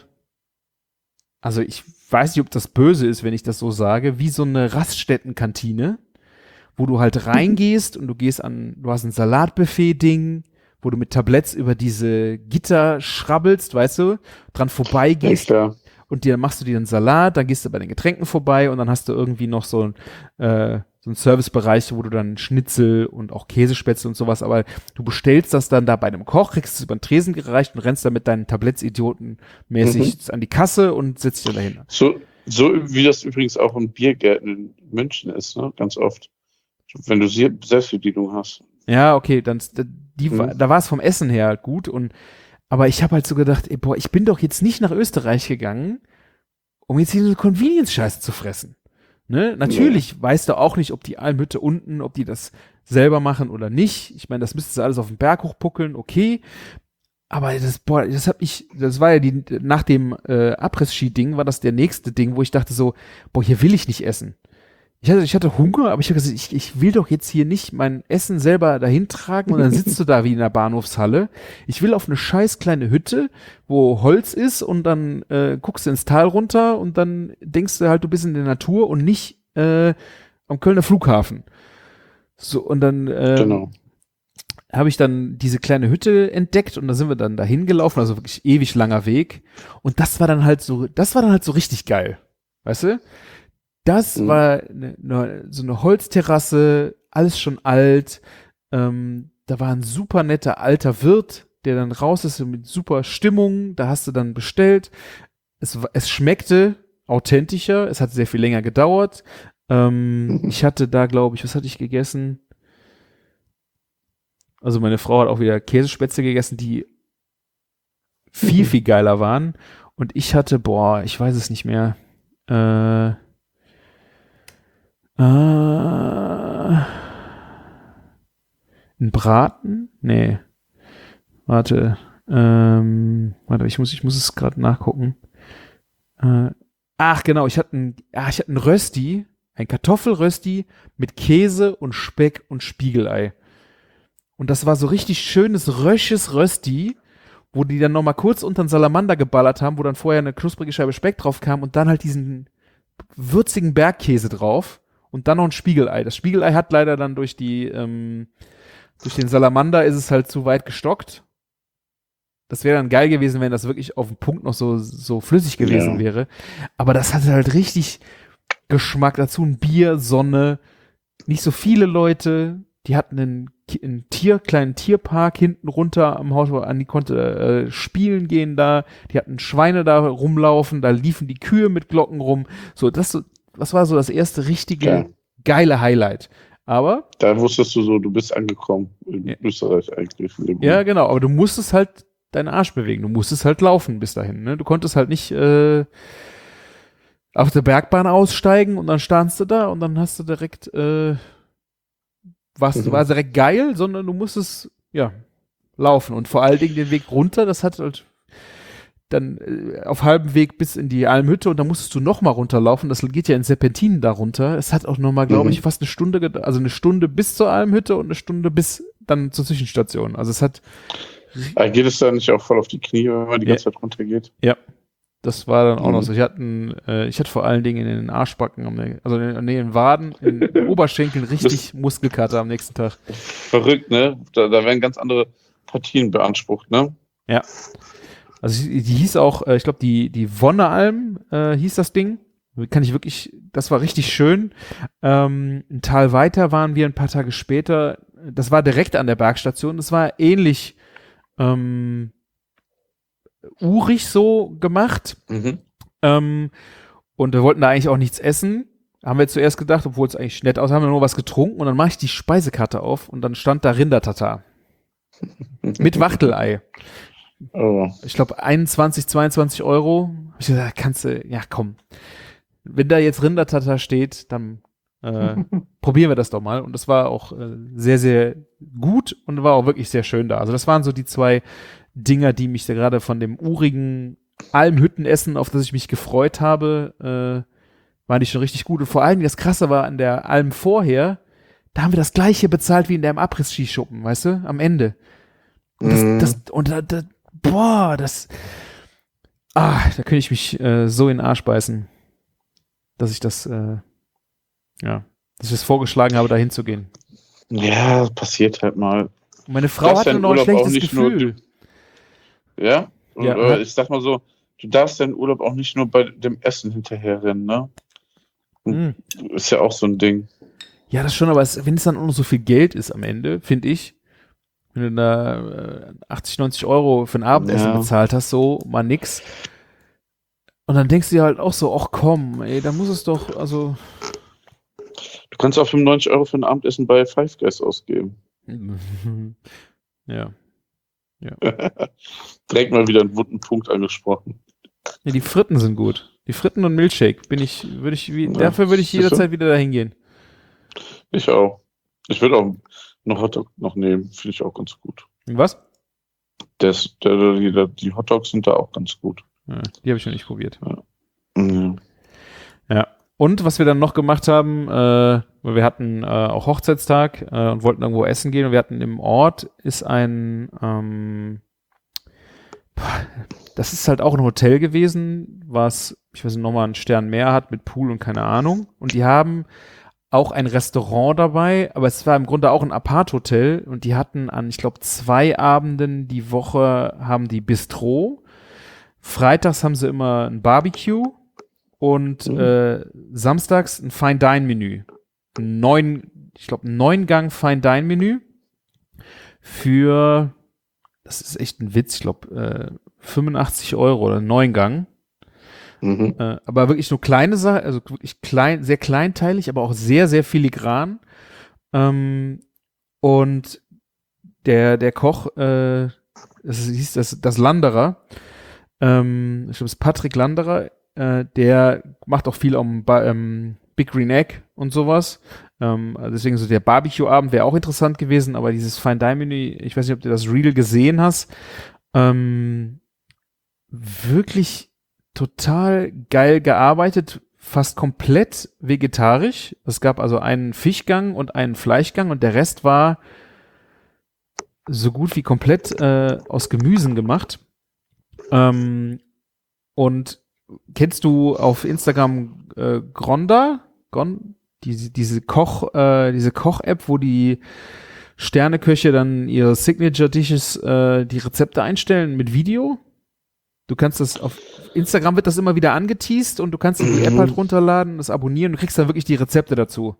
also ich weiß nicht, ob das böse ist, wenn ich das so sage, wie so eine Raststättenkantine, wo du halt reingehst und du gehst an, du hast ein Salatbuffet-Ding, wo du mit Tabletts über diese Gitter schrabbelst, weißt du, dran Ja, vorbeigehst klar. und dir machst du dir einen Salat, dann gehst du bei den Getränken vorbei und dann hast du irgendwie noch so ein äh, so ein Servicebereich, wo du dann Schnitzel und auch Käsespätzle und sowas, aber du bestellst das dann da bei einem Koch, kriegst es über den Tresen gereicht und rennst dann mit deinen Tabletts idiotenmäßig Mhm. an die Kasse und setzt dich dahin. So, so wie das übrigens auch in Biergärten in München ist, ne? Ganz oft. Wenn du Sie- Selbstbedienung hast. Ja, okay, dann die, Mhm. da war es vom Essen her halt gut und aber ich habe halt so gedacht, ey, boah, ich bin doch jetzt nicht nach Österreich gegangen, um jetzt hier so Convenience-Scheiße zu fressen. Ne? Natürlich weißt du auch nicht, ob die Almhütte unten, ob die das selber machen oder nicht. Ich meine, das müsstest du alles auf den Berg hochpuckeln, okay. Aber das, boah, das hab ich, das war ja die, nach dem äh, Abriss-Ski-Ding war das der nächste Ding, wo ich dachte so, boah, hier will ich nicht essen. Ich hatte, ich hatte Hunger, aber ich habe gesagt, ich, ich will doch jetzt hier nicht mein Essen selber dahin tragen und dann sitzt du da wie in der Bahnhofshalle. Ich will auf eine scheiß kleine Hütte, wo Holz ist und dann äh, guckst du ins Tal runter und dann denkst du halt, du bist in der Natur und nicht äh, am Kölner Flughafen. So, und dann ähm, Genau. habe ich dann diese kleine Hütte entdeckt und da sind wir dann dahin gelaufen, also wirklich ewig langer Weg. Und das war dann halt so, das war dann halt so richtig geil. Weißt du? Das Mhm. war ne, ne, so eine Holzterrasse, alles schon alt. Ähm, da war ein super netter alter Wirt, der dann raus ist mit super Stimmung. Da hast du dann bestellt. Es, wa- es schmeckte authentischer. Es hat sehr viel länger gedauert. Ähm, ich hatte da, glaube ich, was hatte ich gegessen? Also meine Frau hat auch wieder Käsespätzle gegessen, die viel, Mhm. viel geiler waren. Und ich hatte, boah, ich weiß es nicht mehr. Äh, Äh, ein Braten? Nee. Warte. Ähm, warte, ich muss, ich muss es gerade nachgucken. Äh, ach, genau, ich hatte ein, ah, ich hatte ein Rösti, ein Kartoffelrösti mit Käse und Speck und Spiegelei. Und das war so richtig schönes, rösches Rösti, wo die dann nochmal kurz unter den Salamander geballert haben, wo dann vorher eine knusprige Scheibe Speck drauf kam und dann halt diesen würzigen Bergkäse drauf. Und dann noch ein Spiegelei. Das Spiegelei hat leider dann durch die, ähm, durch den Salamander ist es halt zu weit gestockt. Das wäre dann geil gewesen, wenn das wirklich auf dem Punkt noch so, so flüssig gewesen Ja. wäre. Aber das hatte halt richtig Geschmack. Dazu ein Bier, Sonne, nicht so viele Leute. Die hatten einen, einen Tier, kleinen Tierpark hinten runter am Haus, wo Andi konnte äh, spielen gehen da. Die hatten Schweine da rumlaufen, da liefen die Kühe mit Glocken rum. So, das so, das war so das erste richtige Ja. geile Highlight. Aber, Da wusstest du so, du bist angekommen in Ja. Österreich eigentlich. In dem ja, Moment. genau, aber du musstest halt deinen Arsch bewegen. Du musstest halt laufen bis dahin. Ne? Du konntest halt nicht äh, auf der Bergbahn aussteigen und dann standst du da und dann hast du direkt, äh, was, Mhm. war direkt geil, sondern du musstest, ja, laufen. Und vor allen Dingen den Weg runter, das hat halt dann äh, auf halbem Weg bis in die Almhütte und dann musstest du noch mal runterlaufen. Das geht ja in Serpentinen da runter. Es hat auch noch mal, glaube Mhm. ich, fast eine Stunde, ged- also eine Stunde bis zur Almhütte und eine Stunde bis dann zur Zwischenstation. Also es hat, Ah, geht es da nicht auch voll auf die Knie, wenn man die Ja. ganze Zeit runtergeht? das war dann auch Mhm. noch so. Ich hatte, einen, äh, ich hatte vor allen Dingen in den Arschbacken, am, nä- also in, nee, in den Waden, in den Oberschenkeln richtig Muskelkater am nächsten Tag. Verrückt, ne? Da, da werden ganz andere Partien beansprucht, ne? Also die, die hieß auch, äh, ich glaube, die, die Wonnealm äh, hieß das Ding. Kann ich wirklich, das war richtig schön. Ähm, ein Tal weiter waren wir ein paar Tage später. Das war direkt an der Bergstation. Das war ähnlich ähm, urig so gemacht. Mhm. Ähm, und wir wollten da eigentlich auch nichts essen. Haben wir zuerst gedacht, obwohl es eigentlich nett aussah, haben wir nur was getrunken. Und dann mache ich die Speisekarte auf und dann stand da Rindertatar. Mit Wachtelei. Oh. Ich glaube einundzwanzig, zweiundzwanzig Euro. Ich gesagt, kannst du, ja komm. Wenn da jetzt Rindertatar steht, dann äh, probieren wir das doch mal. Und das war auch äh, sehr, sehr gut und war auch wirklich sehr schön da. Also das waren so die zwei Dinger, die mich da gerade von dem urigen Almhüttenessen, auf das ich mich gefreut habe, äh, waren die schon richtig gut. Und vor allem das Krasse war an der Alm vorher, da haben wir das Gleiche bezahlt wie in der Abriss-Skischuppen, weißt du, am Ende. Und das, Mhm. das und da, da, boah, das, ah, da könnte ich mich äh, so in den Arsch beißen, dass ich das, äh, ja, dass ich das vorgeschlagen habe, da hinzugehen. Ja, passiert halt mal. Und meine Frau Das ist hatte ja im noch ein Urlaub auch schlechtes nicht nur Gefühl. Ja? Und, Ja, äh, hat- ich sag mal so, du darfst deinen Urlaub auch nicht nur bei dem Essen hinterherrennen, ne? Hm. Ist ja auch so ein Ding. Ja, das schon, aber es, wenn es dann auch noch so viel Geld ist am Ende, finde ich, wenn du da äh, achtzig, neunzig Euro für ein Abendessen Ja. bezahlt hast, so, mal nix. Und dann denkst du dir halt auch so, ach komm, ey, da muss es doch, also, Du kannst auch fünfundneunzig Euro für ein Abendessen bei Five Guys ausgeben. ja. Direkt mal wieder einen wunden Punkt angesprochen. Ja, die Fritten sind gut. Die Fritten und Milchshake bin ich, würde ich, wie, Ja, dafür würde ich siehst du? jederzeit wieder dahin gehen. Ich auch. Ich würde auch noch Hotdog noch nehmen. Finde ich auch ganz gut. Was? Das, der, die, die Hotdogs sind da auch ganz gut. Ja, die habe ich noch nicht probiert. Mhm. Ja. Und was wir dann noch gemacht haben, äh, weil wir hatten äh, auch Hochzeitstag äh, und wollten irgendwo essen gehen und wir hatten im Ort ist ein, ähm, das ist halt auch ein Hotel gewesen, was, ich weiß nicht, nochmal einen Stern mehr hat mit Pool und keine Ahnung. Und die haben auch ein Restaurant dabei, aber es war im Grunde auch ein Apart-Hotel und die hatten an, ich glaube, zwei Abenden die Woche haben die Bistro. Freitags haben sie immer ein Barbecue und Mhm. äh, samstags ein Fine-Dine-Menü. Ein neun, ich glaube, ein neun-Gang Fine-Dine-Menü für, das ist echt ein Witz, ich glaube, äh, fünfundachtzig Euro oder neun Gang. Mhm. Äh, aber wirklich nur kleine Sachen, also wirklich klein, sehr kleinteilig, aber auch sehr, sehr filigran. Ähm, und der, der Koch, äh, das hieß das, das Landerer, ähm, ich glaube, es ist Patrick Landerer, äh, der macht auch viel um ba- ähm, Big Green Egg und sowas. Ähm, also deswegen so der Barbecue-Abend wäre auch interessant gewesen, aber dieses Fine-Dine-Menü, ich weiß nicht, ob du das Reel gesehen hast, ähm, wirklich total geil gearbeitet, fast komplett vegetarisch. Es gab also einen Fischgang und einen Fleischgang und der Rest war so gut wie komplett äh, aus Gemüsen gemacht. Ähm, und kennst du auf Instagram äh, Gronda? Gon diese, diese Koch, äh, diese Koch-App, wo die Sterneköche dann ihre Signature-Dishes, äh, die Rezepte einstellen mit Video? Du kannst das auf Instagram wird das immer wieder angeteased und du kannst dir die Mhm. App halt runterladen, das abonnieren und kriegst dann wirklich die Rezepte dazu.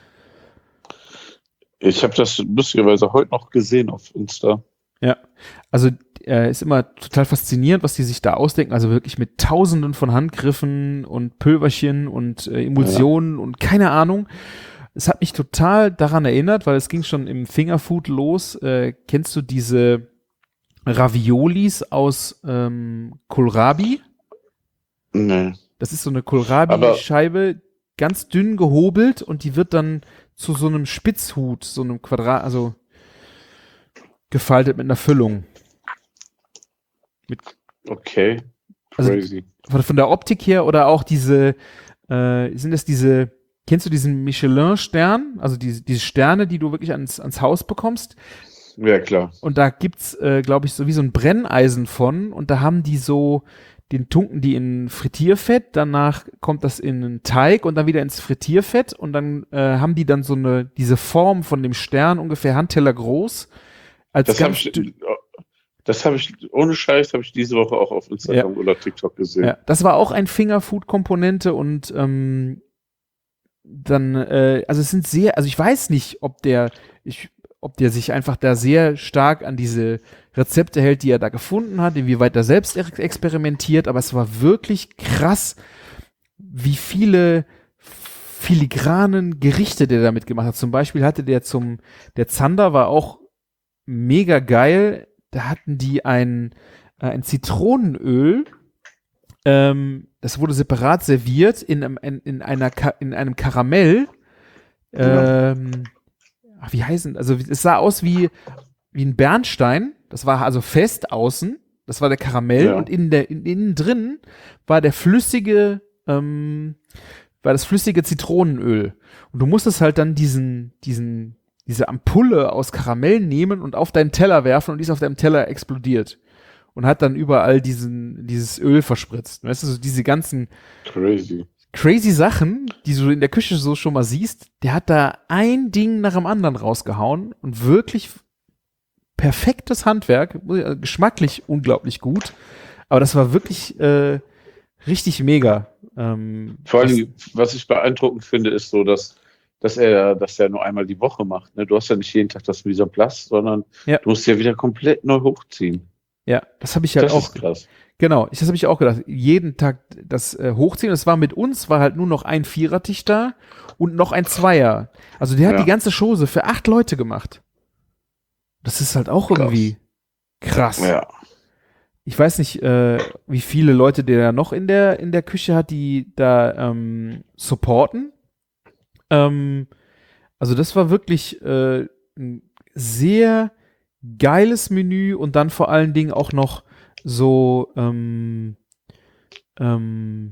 Ich habe das lustigerweise heute noch gesehen auf Insta. Ja, also äh, ist immer total faszinierend, was die sich da ausdenken. Also wirklich mit Tausenden von Handgriffen und Pülverchen und äh, Emulsionen und keine Ahnung. Es hat mich total daran erinnert, weil es ging schon im Fingerfood los. Äh, kennst du diese Raviolis aus ähm, Kohlrabi? Nee. Das ist so eine Kohlrabi-Scheibe, ganz dünn gehobelt und die wird dann zu so einem Spitzhut, so einem Quadrat, also gefaltet mit einer Füllung. Okay. Also- Crazy. Von, von der Optik her oder auch diese, äh, sind das diese, kennst du diesen Michelin-Stern? Also diese, diese Sterne, die du wirklich ans, ans Haus bekommst. Ja, klar. Und da gibt's, äh, glaube ich, so wie so ein Brenneisen von und da haben die so, den tunken die in Frittierfett, danach kommt das in einen Teig und dann wieder ins Frittierfett und dann äh, haben die dann so eine, diese Form von dem Stern ungefähr Handteller groß, als Das habe ganz ich, dünn- Das habe ich, ohne Scheiß, habe ich diese Woche auch auf Instagram Ja. oder TikTok gesehen. Ja, das war auch ein Fingerfood-Komponente und ähm, dann, äh, also es sind sehr, also ich weiß nicht, ob der, ich, ob der sich einfach da sehr stark an diese Rezepte hält, die er da gefunden hat, inwieweit er selbst ex- experimentiert, aber es war wirklich krass, wie viele filigranen Gerichte der damit gemacht hat. Zum Beispiel hatte der zum, der Zander war auch mega geil, da hatten die ein, äh, ein Zitronenöl, ähm, das wurde separat serviert in, einem- in, in, einer, Ka- in einem Karamell. Ja. Ähm, ach, wie heißen, also es sah aus wie, wie ein Bernstein. Das war also fest außen. Das war der Karamell Ja. und in der, in, innen drin war der flüssige, ähm, war das flüssige Zitronenöl. Und du musstest halt dann diesen, diesen, diese Ampulle aus Karamell nehmen und auf deinen Teller werfen und die ist auf deinem Teller explodiert. Und hat dann überall diesen, dieses Öl verspritzt. Weißt du, so diese ganzen Crazy. crazy Sachen, die du in der Küche so schon mal siehst, der hat da ein Ding nach dem anderen rausgehauen und wirklich perfektes Handwerk, äh, geschmacklich unglaublich gut, aber das war wirklich äh, richtig mega. Ähm, Vor das- allem, was ich beeindruckend finde, ist so, dass, dass er das ja nur einmal die Woche macht. Ne? Du hast ja nicht jeden Tag das Mise en place, sondern Ja. du musst ja wieder komplett neu hochziehen. ja, das habe ich halt Das auch, ist krass. genau, ich- das habe ich auch gedacht, jeden Tag das äh, hochziehen, das war mit uns, war halt nur noch ein Vierertisch da und noch ein Zweier. Also der hat Ja. die ganze Chose für acht Leute gemacht. Das ist halt auch Krass. irgendwie krass. Ja. Ich weiß nicht, äh, wie viele Leute der noch in der in der Küche hat, die da ähm, supporten. Ähm, also das war wirklich äh, ein sehr geiles Menü und dann vor allen Dingen auch noch so ähm, ähm,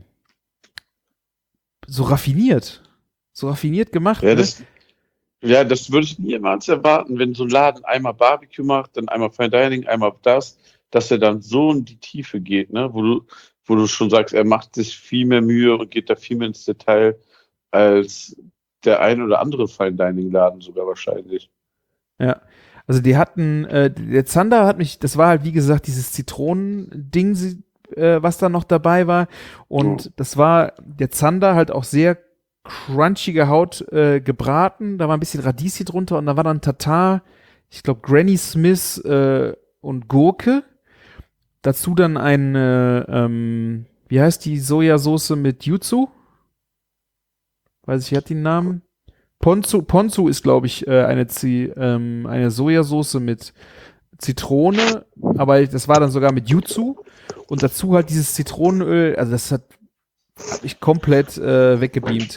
so raffiniert, so raffiniert gemacht. Ja, ne? das, ja, das würde ich niemals erwarten, wenn so ein Laden einmal Barbecue macht, dann einmal Fine Dining, einmal das, dass er dann so in die Tiefe geht, ne? Wo du, wo du schon sagst, er macht sich viel mehr Mühe und geht da viel mehr ins Detail als der ein oder andere Fine Dining Laden sogar wahrscheinlich. Ja, also die hatten, äh, der Zander hat mich, das war halt wie gesagt dieses Zitronending, sie- äh, was da noch dabei war und Ja. das war der Zander halt auch sehr crunchige Haut äh, gebraten, da war ein bisschen Radieschen drunter und da war dann Tatar, ich glaube Granny Smith äh, und Gurke, dazu dann eine, ähm, wie heißt die Sojasauce mit Yuzu? Weiß ich, hat die einen Namen? Ponzu, Ponzu ist, glaube ich, äh, eine, Zi- ähm, eine Sojasauce mit Zitrone, aber das war dann sogar mit Yuzu und dazu halt dieses Zitronenöl, also das hat hab ich komplett äh, weggebeamt.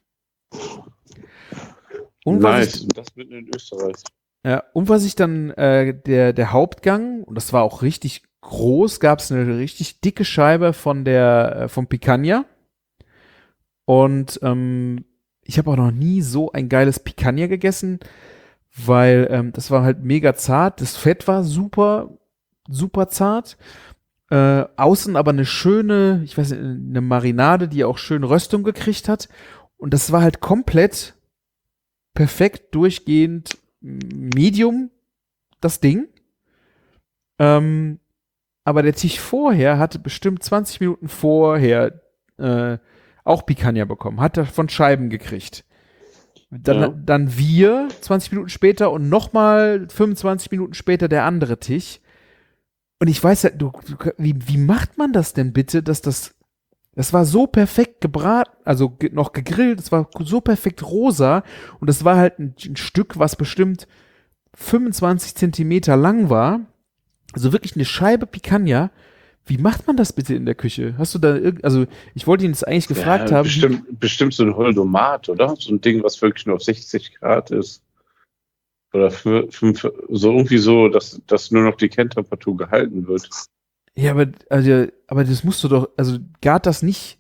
Und was nice. ich, Und das mitten in Österreich. ja, und was ich dann, äh, der, der Hauptgang, und das war auch richtig groß, gab es eine richtig dicke Scheibe von der, äh, vom Picanha. Und ähm, ich habe auch noch nie so ein geiles Picanha gegessen, weil ähm, das war halt mega zart. Das Fett war super, super zart. Äh, außen aber eine schöne, ich weiß nicht, eine Marinade, die auch schön Röstung gekriegt hat. Und das war halt komplett perfekt durchgehend Medium, das Ding. Ähm, aber der Tisch vorher hatte bestimmt zwanzig Minuten vorher äh, auch Picanha bekommen, hat davon Scheiben gekriegt. Dann, Ja. dann wir zwanzig Minuten später und nochmal fünfundzwanzig Minuten später der andere Tisch. Und ich weiß ja, du, du, wie, wie macht man das denn bitte, dass das, das war so perfekt gebraten, also ge, noch gegrillt, es war so perfekt rosa und das war halt ein, ein Stück, was bestimmt fünfundzwanzig Zentimeter lang war. Also wirklich eine Scheibe Picanha. Wie macht man das bitte in der Küche? Hast du da irgend, also ich wollte ihn jetzt eigentlich gefragt ja, haben. wie- Bestimmt, bestimmt so ein Holdomat, oder? So ein Ding, was wirklich nur auf sechzig Grad ist. Oder für, fünf, so irgendwie so, dass, dass nur noch die Kerntemperatur gehalten wird. Ja, aber, also, aber das musst du doch, also gart das nicht.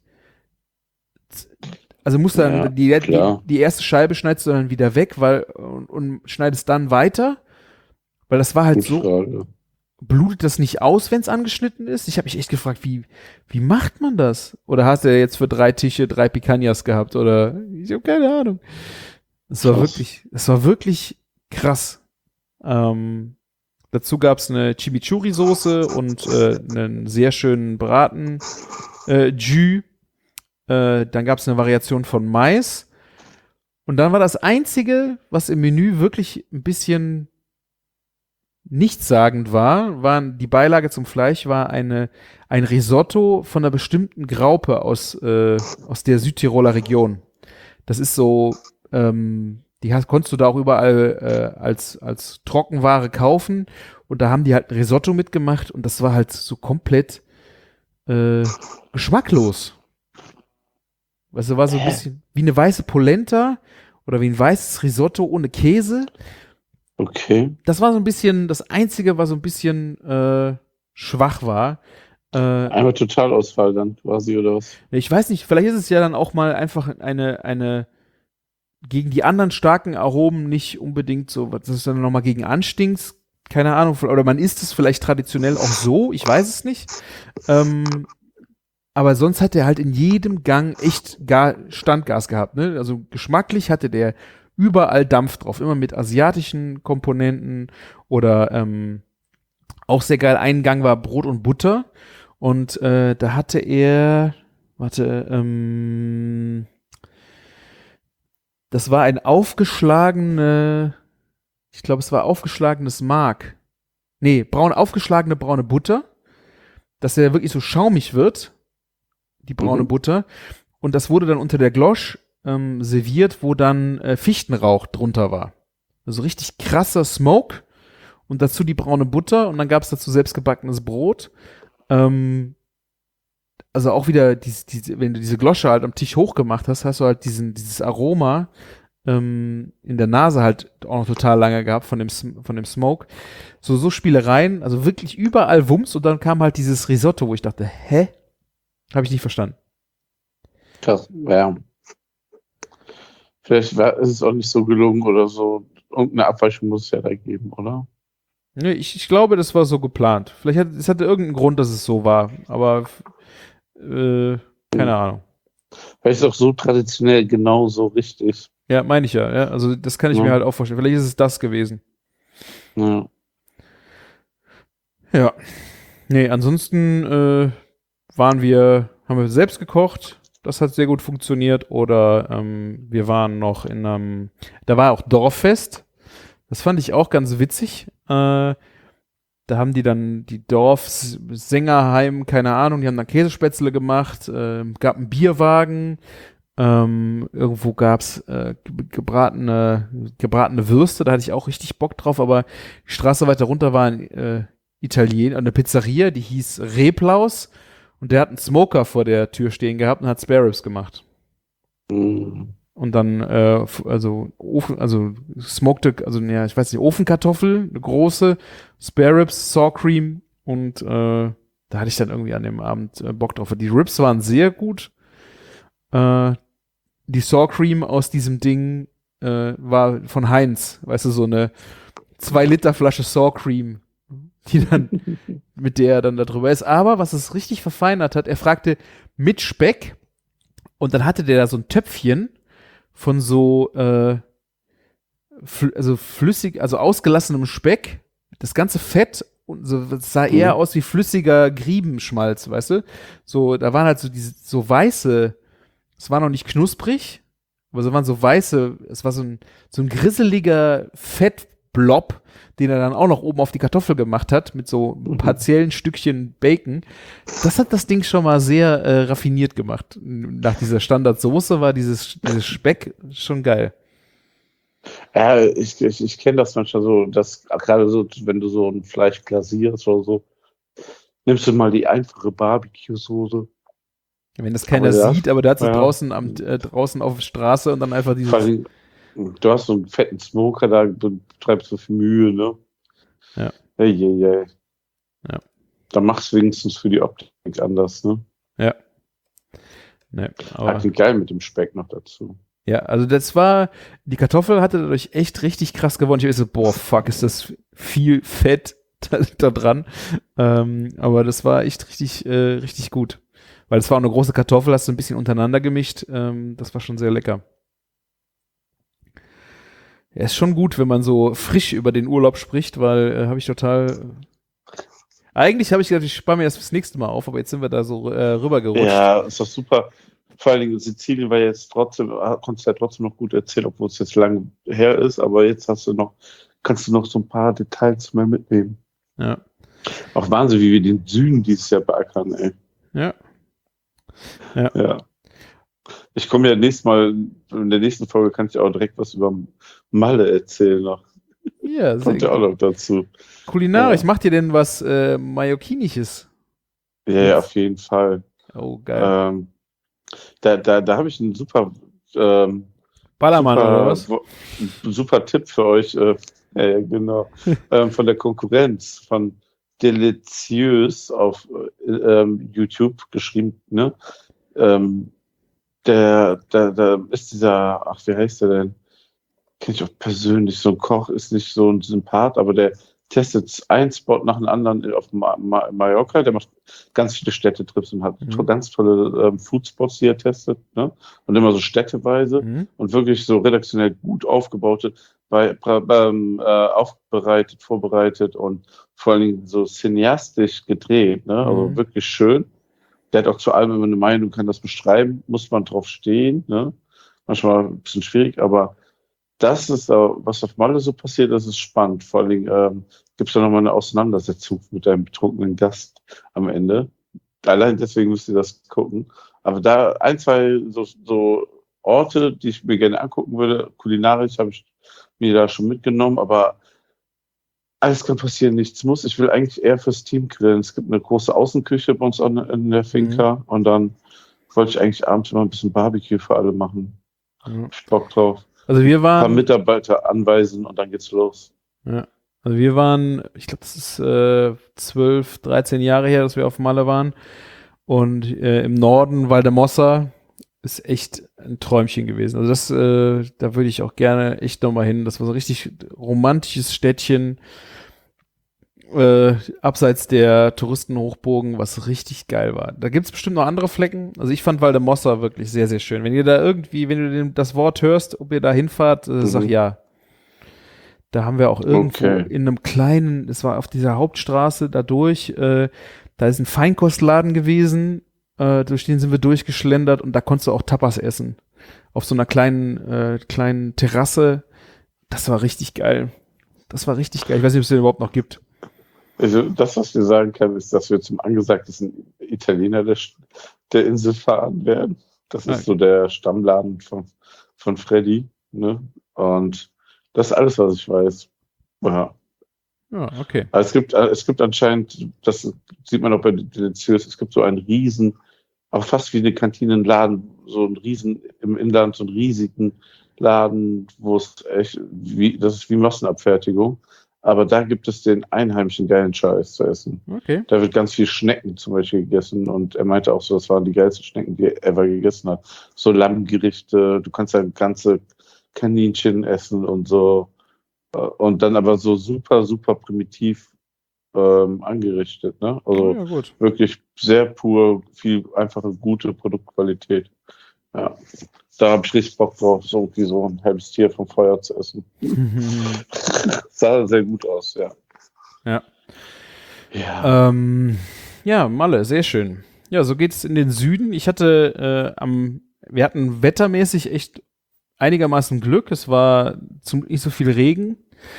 Also musst du dann Ja, die, die, klar. die erste Scheibe schneidest du dann wieder weg, weil und, und schneidest dann weiter. Weil das war halt Gute so, Frage. blutet das nicht aus, wenn es angeschnitten ist? Ich habe mich echt gefragt, wie, wie macht man das? Oder hast du jetzt für drei Tische drei Picanhas gehabt? Oder ich habe keine Ahnung. Es war Krass. wirklich, es war wirklich krass. Ähm, dazu gab's eine Chimichurri-Soße und äh, einen sehr schönen Braten äh, Jus. Äh, dann gab's eine Variation von Mais. Und dann war das Einzige, was im Menü wirklich ein bisschen nichtssagend war, waren die Beilage zum Fleisch war eine ein Risotto von einer bestimmten Graupe aus äh, aus der Südtiroler Region. Das ist so, ähm, die hast, konntest du da auch überall äh, als als Trockenware kaufen und da haben die halt ein Risotto mitgemacht und das war halt so komplett äh, geschmacklos. Weißt du, war so ein bisschen wie eine weiße Polenta oder wie ein weißes Risotto ohne Käse. Okay. Das war so ein bisschen, das Einzige, was so ein bisschen äh, schwach war. Äh, Einmal Totalausfall dann quasi, oder was? ich weiß nicht, vielleicht ist es ja dann auch mal einfach eine, eine gegen die anderen starken Aromen nicht unbedingt so, was ist dann nochmal gegen anstinkt, keine Ahnung, oder man isst es vielleicht traditionell auch so, ich weiß es nicht. Ähm, aber sonst hat er halt in jedem Gang echt Ga- Standgas gehabt, ne? Also geschmacklich hatte der überall Dampf drauf, immer mit asiatischen Komponenten oder ähm, auch sehr geil. Ein Gang war Brot und Butter und äh, da hatte er, warte, ähm, das war ein aufgeschlagene, ich glaube, es war aufgeschlagenes Mark. Nee, braun, aufgeschlagene braune Butter, dass er wirklich so schaumig wird, die braune Mhm. Butter. Und das wurde dann unter der Gloche ähm, serviert, wo dann äh, Fichtenrauch drunter war. Also richtig krasser Smoke und dazu die braune Butter und dann gab es dazu selbstgebackenes Brot. Ähm, also auch wieder, diese, diese, wenn du diese Glosche halt am Tisch hochgemacht hast, hast du halt diesen, dieses Aroma ähm, in der Nase halt auch noch total lange gehabt von dem, Sm- von dem Smoke. So, so Spielereien, also wirklich überall Wumms und dann kam halt dieses Risotto, wo ich dachte, hä? Habe ich nicht verstanden. Krass. Ja. Vielleicht war, ist es auch nicht so gelungen oder so. Irgendeine Abweichung muss es ja da geben, oder? Nee, ich, ich glaube, das war so geplant. Vielleicht hat es hatte irgendeinen Grund, dass es so war, aber äh, keine Ahnung. Vielleicht ist es auch so traditionell genau so richtig. Ja, meine ich ja, ja. Also das kann ich Ja. mir halt auch vorstellen. Vielleicht ist es das gewesen. Ja. Ja. Nee, ansonsten äh, waren wir, haben wir selbst gekocht. Das hat sehr gut funktioniert. Oder ähm, wir waren noch in einem, da war auch Dorffest. Das fand ich auch ganz witzig. Äh, da haben die dann die Dorfsängerheim, keine Ahnung, die haben dann Käsespätzle gemacht, äh, gab einen Bierwagen, ähm, irgendwo gab's äh, ge- gebratene, gebratene Würste, da hatte ich auch richtig Bock drauf, aber die Straße weiter runter war ein äh, Italiener, eine Pizzeria, die hieß Replaus und der hat einen Smoker vor der Tür stehen gehabt und hat Spare Ribs gemacht. Mhm. Und dann, äh, f- also Ofen, also smokte, also ja, ich weiß nicht, Ofenkartoffel, eine große, Spare Ribs, Sour Cream und äh, da hatte ich dann irgendwie an dem Abend äh, Bock drauf. Die Ribs waren sehr gut. Äh, die Sour Cream aus diesem Ding äh, war von Heinz, weißt du, so eine zwei Liter Flasche Sour Cream, die dann, mit der er dann da drüber ist. Aber was es richtig verfeinert hat, er fragte mit Speck und dann hatte der da so ein Töpfchen von so äh, fl- also flüssig, also ausgelassenem Speck, das ganze Fett und so, das sah eher Mhm. aus wie flüssiger Griebenschmalz, weißt du? So, da waren halt so diese so weiße, es war noch nicht knusprig, aber so waren so weiße, es war so ein so ein grisseliger Fettblob, den er dann auch noch oben auf die Kartoffel gemacht hat mit so Mhm. partiellen Stückchen Bacon. Das hat das Ding schon mal sehr äh, raffiniert gemacht. Nach dieser Standardsoße war dieses, dieses Speck schon geil. Ja, ich, ich, ich kenne das manchmal so, dass gerade so, wenn du so ein Fleisch glasierst oder so, nimmst du mal die einfache Barbecue-Soße. Wenn das keiner Aber das- sieht, aber der hat sich ja. draußen am äh, draußen auf der Straße und dann einfach Vor dieses. allem, du hast so einen fetten Smoker, da betreibst du viel Mühe, ne? Ja. Hey, hey, hey. Ja. Da machst du wenigstens für die Optik anders, ne? Ja. Ne, aber, Halt geil mit dem Speck noch dazu. ja, also das war, die Kartoffel hatte dadurch echt richtig krass gewonnen. Ich war so, boah, fuck, ist das viel Fett da, da dran. Ähm, aber das war echt richtig, äh, richtig gut. Weil es war auch eine große Kartoffel, hast du ein bisschen untereinander gemischt. Ähm, das war schon sehr lecker. Ja, ist schon gut, wenn man so frisch über den Urlaub spricht, weil äh, habe ich total. Eigentlich habe ich gedacht, ich spare mir das fürs nächste Mal auf, aber jetzt sind wir da so äh, rübergerutscht. Ja, ist doch super. Vor allen Dingen Sizilien war jetzt trotzdem, konntest du ja trotzdem noch gut erzählen, obwohl es jetzt lang her ist, aber jetzt hast du noch, kannst du noch so ein paar Details mehr mitnehmen. Ja. Auch Wahnsinn, wie wir den Süden dieses Jahr beackern, ey. Ja. Ja. Ja. Ich komme ja nächstes Mal, in der nächsten Folge kann ich auch direkt was über Malle erzählen noch. Ja, sehr Kommt ja auch gut. noch dazu. Kulinarisch, Ja. macht ihr denn was äh, Mallorquinisches? Ja, ja, auf jeden Fall. Oh, geil. Ähm, da da, da habe ich einen super, ähm, Ballermann super, oder was? wo- super Tipp für euch. Äh, ja, ja, genau. ähm, von der Konkurrenz, von Delicieux auf äh, ähm, YouTube geschrieben. Ne? Ähm, der, der, der ist dieser, ach, wie heißt der denn? Kenn ich auch persönlich. So ein Koch ist nicht so ein Sympath, aber der testet einen Spot nach dem anderen auf Ma Ma Mallorca. Der macht ganz viele Städtetrips und hat Mhm. to ganz tolle ähm, Foodspots, die er testet. Ne? Und immer so städteweise Mhm. und wirklich so redaktionell gut aufgebaute, bei, ähm, äh, aufbereitet, vorbereitet und vor allen Dingen so cineastisch gedreht. Ne? Also Mhm. wirklich schön. Der hat auch zu allem immer eine Meinung, kann das beschreiben, muss man drauf stehen. Ne? Manchmal ein bisschen schwierig, aber das ist, äh, was auf Malle so passiert, das ist spannend. Vor allen Dingen ähm, gibt es da nochmal eine Auseinandersetzung mit einem betrunkenen Gast am Ende. Allein deswegen müsst ihr das gucken. Aber da ein, zwei so, so Orte, die ich mir gerne angucken würde, kulinarisch habe ich mir da schon mitgenommen, aber alles kann passieren, nichts muss. Ich will eigentlich eher fürs Team grillen. Es gibt eine große Außenküche bei uns an, in der Finca und dann wollte ich eigentlich abends immer ein bisschen Barbecue für alle machen. Ja. Hab ich Bock drauf. Also wir Ein paar waren, Mitarbeiter anweisen und dann geht's los. ja, also wir waren, ich glaube, das ist äh, zwölf, dreizehn Jahre her, dass wir auf Malle waren. Und äh, im Norden Valdemossa ist echt ein Träumchen gewesen. Also das, äh, da würde ich auch gerne echt nochmal hin. Das war so ein richtig romantisches Städtchen, äh, abseits der Touristenhochburgen, was richtig geil war. Da gibt es bestimmt noch andere Flecken. Also ich fand Valdemossa wirklich sehr, sehr schön. Wenn ihr da irgendwie, wenn du den, das Wort hörst, ob ihr da hinfahrt, äh, Mhm. sag ja. Da haben wir auch irgendwo Okay. in einem kleinen, es war auf dieser Hauptstraße da durch, äh, da ist ein Feinkostladen gewesen, äh, durch den sind wir durchgeschlendert und da konntest du auch Tapas essen. Auf so einer kleinen, äh, kleinen Terrasse. Das war richtig geil. Das war richtig geil. Ich weiß nicht, ob es den überhaupt noch gibt. Also das, was wir sagen können, ist, dass wir zum angesagtesten Italiener der, der Insel fahren werden. Das Ja. ist so der Stammladen von, von Freddy. Ne? Und das ist alles, was ich weiß. Ja. Ja, okay. Aber es gibt, äh, es gibt anscheinend, das sieht man auch bei Delicious, es gibt so einen riesen, auch fast wie eine Kantine, einen Laden, so einen riesen, im Inland so einen riesigen Laden, wo es echt, wie, das ist wie Massenabfertigung. Aber da gibt es den einheimischen geilen Scheiß zu essen. Okay. Da wird ganz viel Schnecken zum Beispiel gegessen und er meinte auch so, das waren die geilsten Schnecken, die er ever gegessen hat. So Lammgerichte, du kannst ja ganze Kaninchen essen und so. Und dann aber so super, super primitiv ähm, angerichtet. Ne? Also Ja, gut. wirklich sehr pur, viel einfache, gute Produktqualität. Ja. Da habe ich richtig Bock drauf, so irgendwie so ein halbes Tier vom Feuer zu essen. Sah sehr gut aus, ja. Ja. Ja. Ähm, ja, Malle, sehr schön. Ja, so geht es in den Süden. Ich hatte äh, am, wir hatten wettermäßig echt einigermaßen Glück. Es war zum, nicht so viel Regen.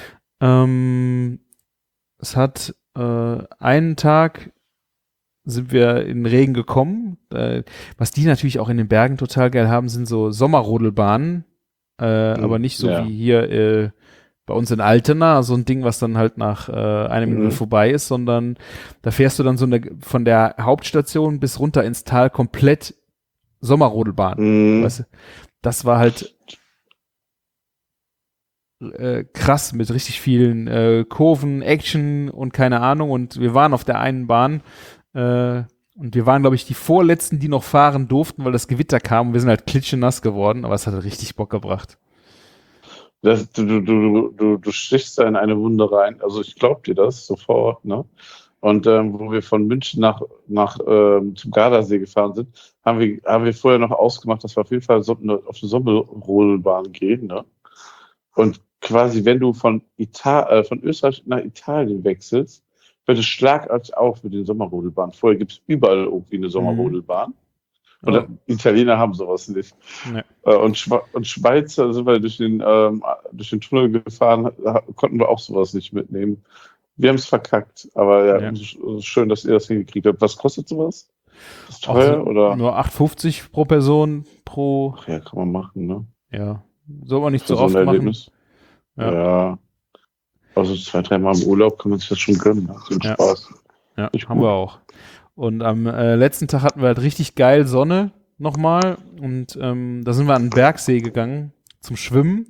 Ähm, es hat äh, einen Tag sind wir in den Regen gekommen. Äh, was die natürlich auch in den Bergen total geil haben, sind so Sommerrodelbahnen. Äh, Mhm, aber nicht so ja. wie hier äh, bei uns in Altena, so ein Ding, was dann halt nach äh, einer Minute Mhm. vorbei ist, sondern da fährst du dann so eine, von der Hauptstation bis runter ins Tal komplett Sommerrodelbahn. Mhm. Weißt du? Das war halt äh, krass mit richtig vielen äh, Kurven, Action und keine Ahnung. Und wir waren auf der einen Bahn äh, und wir waren, glaube ich, die vorletzten, die noch fahren durften, weil das Gewitter kam und wir sind halt klitschenass geworden, aber es hat richtig Bock gebracht. Das, du, du, du, du, du stichst da in eine Wunde rein. Also ich glaube dir das sofort, ne? Und ähm, wo wir von München nach, nach ähm, zum Gardasee gefahren sind, haben wir, haben wir vorher noch ausgemacht, dass wir auf jeden Fall so, ne, auf eine Sommerrodelbahn gehen, ne? Und quasi, wenn du von, Ita äh, von Österreich nach Italien wechselst, hört es schlagartig auf mit den Sommerrodelbahnen. Vorher gibt es überall irgendwie eine Sommerrodelbahn. Oh. Und Italiener haben sowas nicht. Nee. Äh, und, Schwe und Schweizer sind wir durch den, ähm, durch den Tunnel gefahren, konnten wir auch sowas nicht mitnehmen. Wir haben es verkackt, aber ja, Ja. schön, dass ihr das hingekriegt habt. Was kostet sowas? Ist teuer so, oder? Nur acht fünfzig pro Person pro. Ach ja, kann man machen, ne? Ja. Soll man nicht Für so oft ein machen. Erlebnis. Ja. Ja. Also zwei, dreimal im Urlaub kann man sich das schon gönnen. Macht den Ja. Spaß. Ja, Ich haben gut. wir auch. Und am äh, letzten Tag hatten wir halt richtig geil Sonne nochmal. Und ähm, da sind wir an den Bergsee gegangen zum Schwimmen.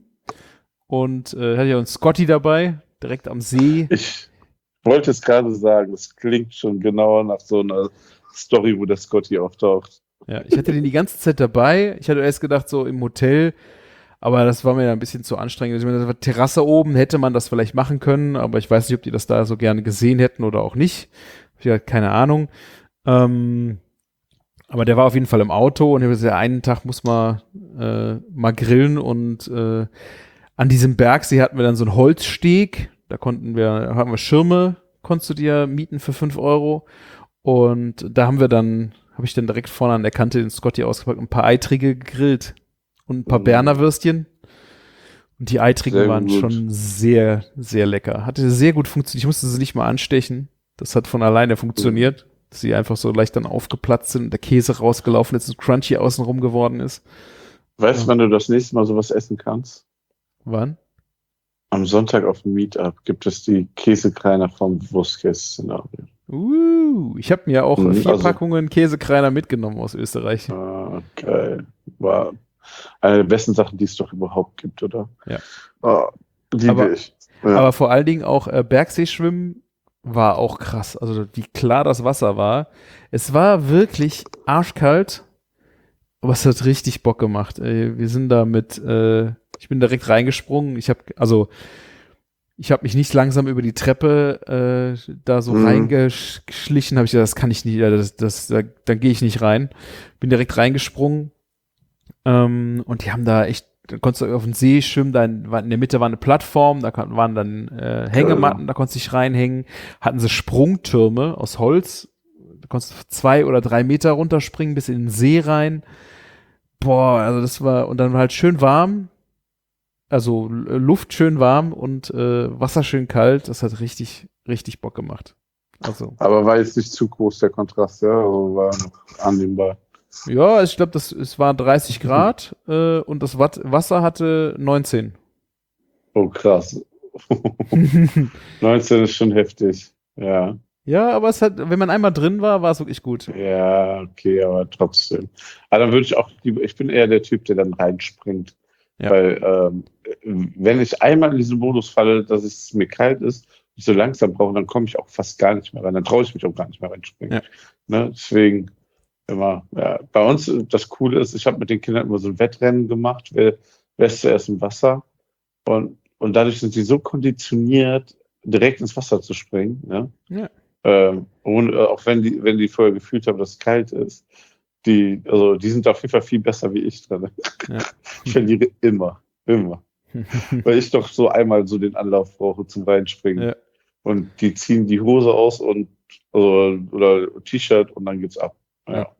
Und äh, hatte ja uns Scotty dabei, direkt am See. Ich wollte es gerade sagen, das klingt schon genauer nach so einer Story, wo der Scotty auftaucht. Ja, ich hatte den die ganze Zeit dabei. Ich hatte erst gedacht, so im Hotel, aber das war mir ja ein bisschen zu anstrengend. Ich meine, das war Terrasse oben, hätte man das vielleicht machen können, aber ich weiß nicht, ob die das da so gerne gesehen hätten oder auch nicht. Ich hatte keine Ahnung. Ähm, aber der war auf jeden Fall im Auto und ich habe gesagt, einen Tag muss man äh, mal grillen und äh, an diesem Bergsee hatten wir dann so einen Holzsteg. Da konnten wir, haben wir Schirme, konntest du dir mieten für fünf Euro. Und da haben wir dann, habe ich dann direkt vorne an der Kante den Scotty ausgepackt und ein paar Eitrige gegrillt und ein paar Mhm. Berner Würstchen. Und die Eitrigen Sehr waren gut. schon sehr, sehr lecker. Hatte sehr gut funktioniert. Ich musste sie nicht mal anstechen. Das hat von alleine funktioniert. Dass sie einfach so leicht dann aufgeplatzt sind und der Käse rausgelaufen ist und crunchy außenrum geworden ist. Weißt du, Ja. wann du das nächste Mal sowas essen kannst? Wann? Am Sonntag auf dem Meetup gibt es die Käsekreiner vom Wurstkäse-Szenario. Uh, ich habe mir auch Mhm, vier also- Packungen Käsekreiner mitgenommen aus Österreich. Ah, geil. War eine der besten Sachen, die es doch überhaupt gibt, oder? Ja. Ah, liebe Aber- ich. Ja. Aber vor allen Dingen auch äh, Bergseeschwimmen war auch krass. Also wie klar das Wasser war. Es war wirklich arschkalt, aber es hat richtig Bock gemacht. Ey, wir sind da mit, äh, ich bin direkt reingesprungen. Ich habe, also ich habe mich nicht langsam über die Treppe äh, da so Mhm. reingeschlichen. Habe ich gesagt, das kann ich nicht, das, das, da, dann gehe ich nicht rein. Bin direkt reingesprungen. Ähm, und die haben da echt, da konntest du auf den See schwimmen, da in, war- in der Mitte war eine Plattform, da kon- waren dann äh, Hängematten, da konntest du dich reinhängen. Hatten sie Sprungtürme aus Holz, da konntest du zwei oder drei Meter runterspringen bis in den See rein. Boah, also das war, und dann war halt schön warm, also L- Luft schön warm und äh, Wasser schön kalt. Das hat richtig, richtig Bock gemacht. Also, Aber war jetzt nicht zu groß der Kontrast, ja? Also war noch annehmbar. ja, ich glaube, das es war dreißig Grad äh, und das Watt, Wasser hatte neunzehn. Oh, krass. neunzehn ist schon heftig. Ja. Ja, aber es hat, wenn man einmal drin war, war es wirklich gut. Ja, okay, aber trotzdem. Aber dann würde ich auch lieber, ich bin eher der Typ, der dann reinspringt. Ja. Weil, ähm, wenn ich einmal in diesen Modus falle, dass es mir kalt ist, ich so langsam brauche, dann komme ich auch fast gar nicht mehr rein. Dann traue ich mich auch gar nicht mehr reinspringen. Ja. Ne? Deswegen immer, ja. Bei uns, das Coole ist, ich habe mit den Kindern immer so ein Wettrennen gemacht, wer, wer ist zuerst im Wasser. Und, und dadurch sind sie so konditioniert, direkt ins Wasser zu springen. Ne? Ja. Ähm, und äh, auch wenn die, wenn die vorher gefühlt haben, dass es kalt ist, die, also die sind auf jeden Fall viel besser wie ich drin. Ja. Ich verliere immer, immer. Weil ich doch so einmal so den Anlauf brauche zum Reinspringen. Ja. Und die ziehen die Hose aus und also, oder T-Shirt und dann geht's ab. Ja. Ja.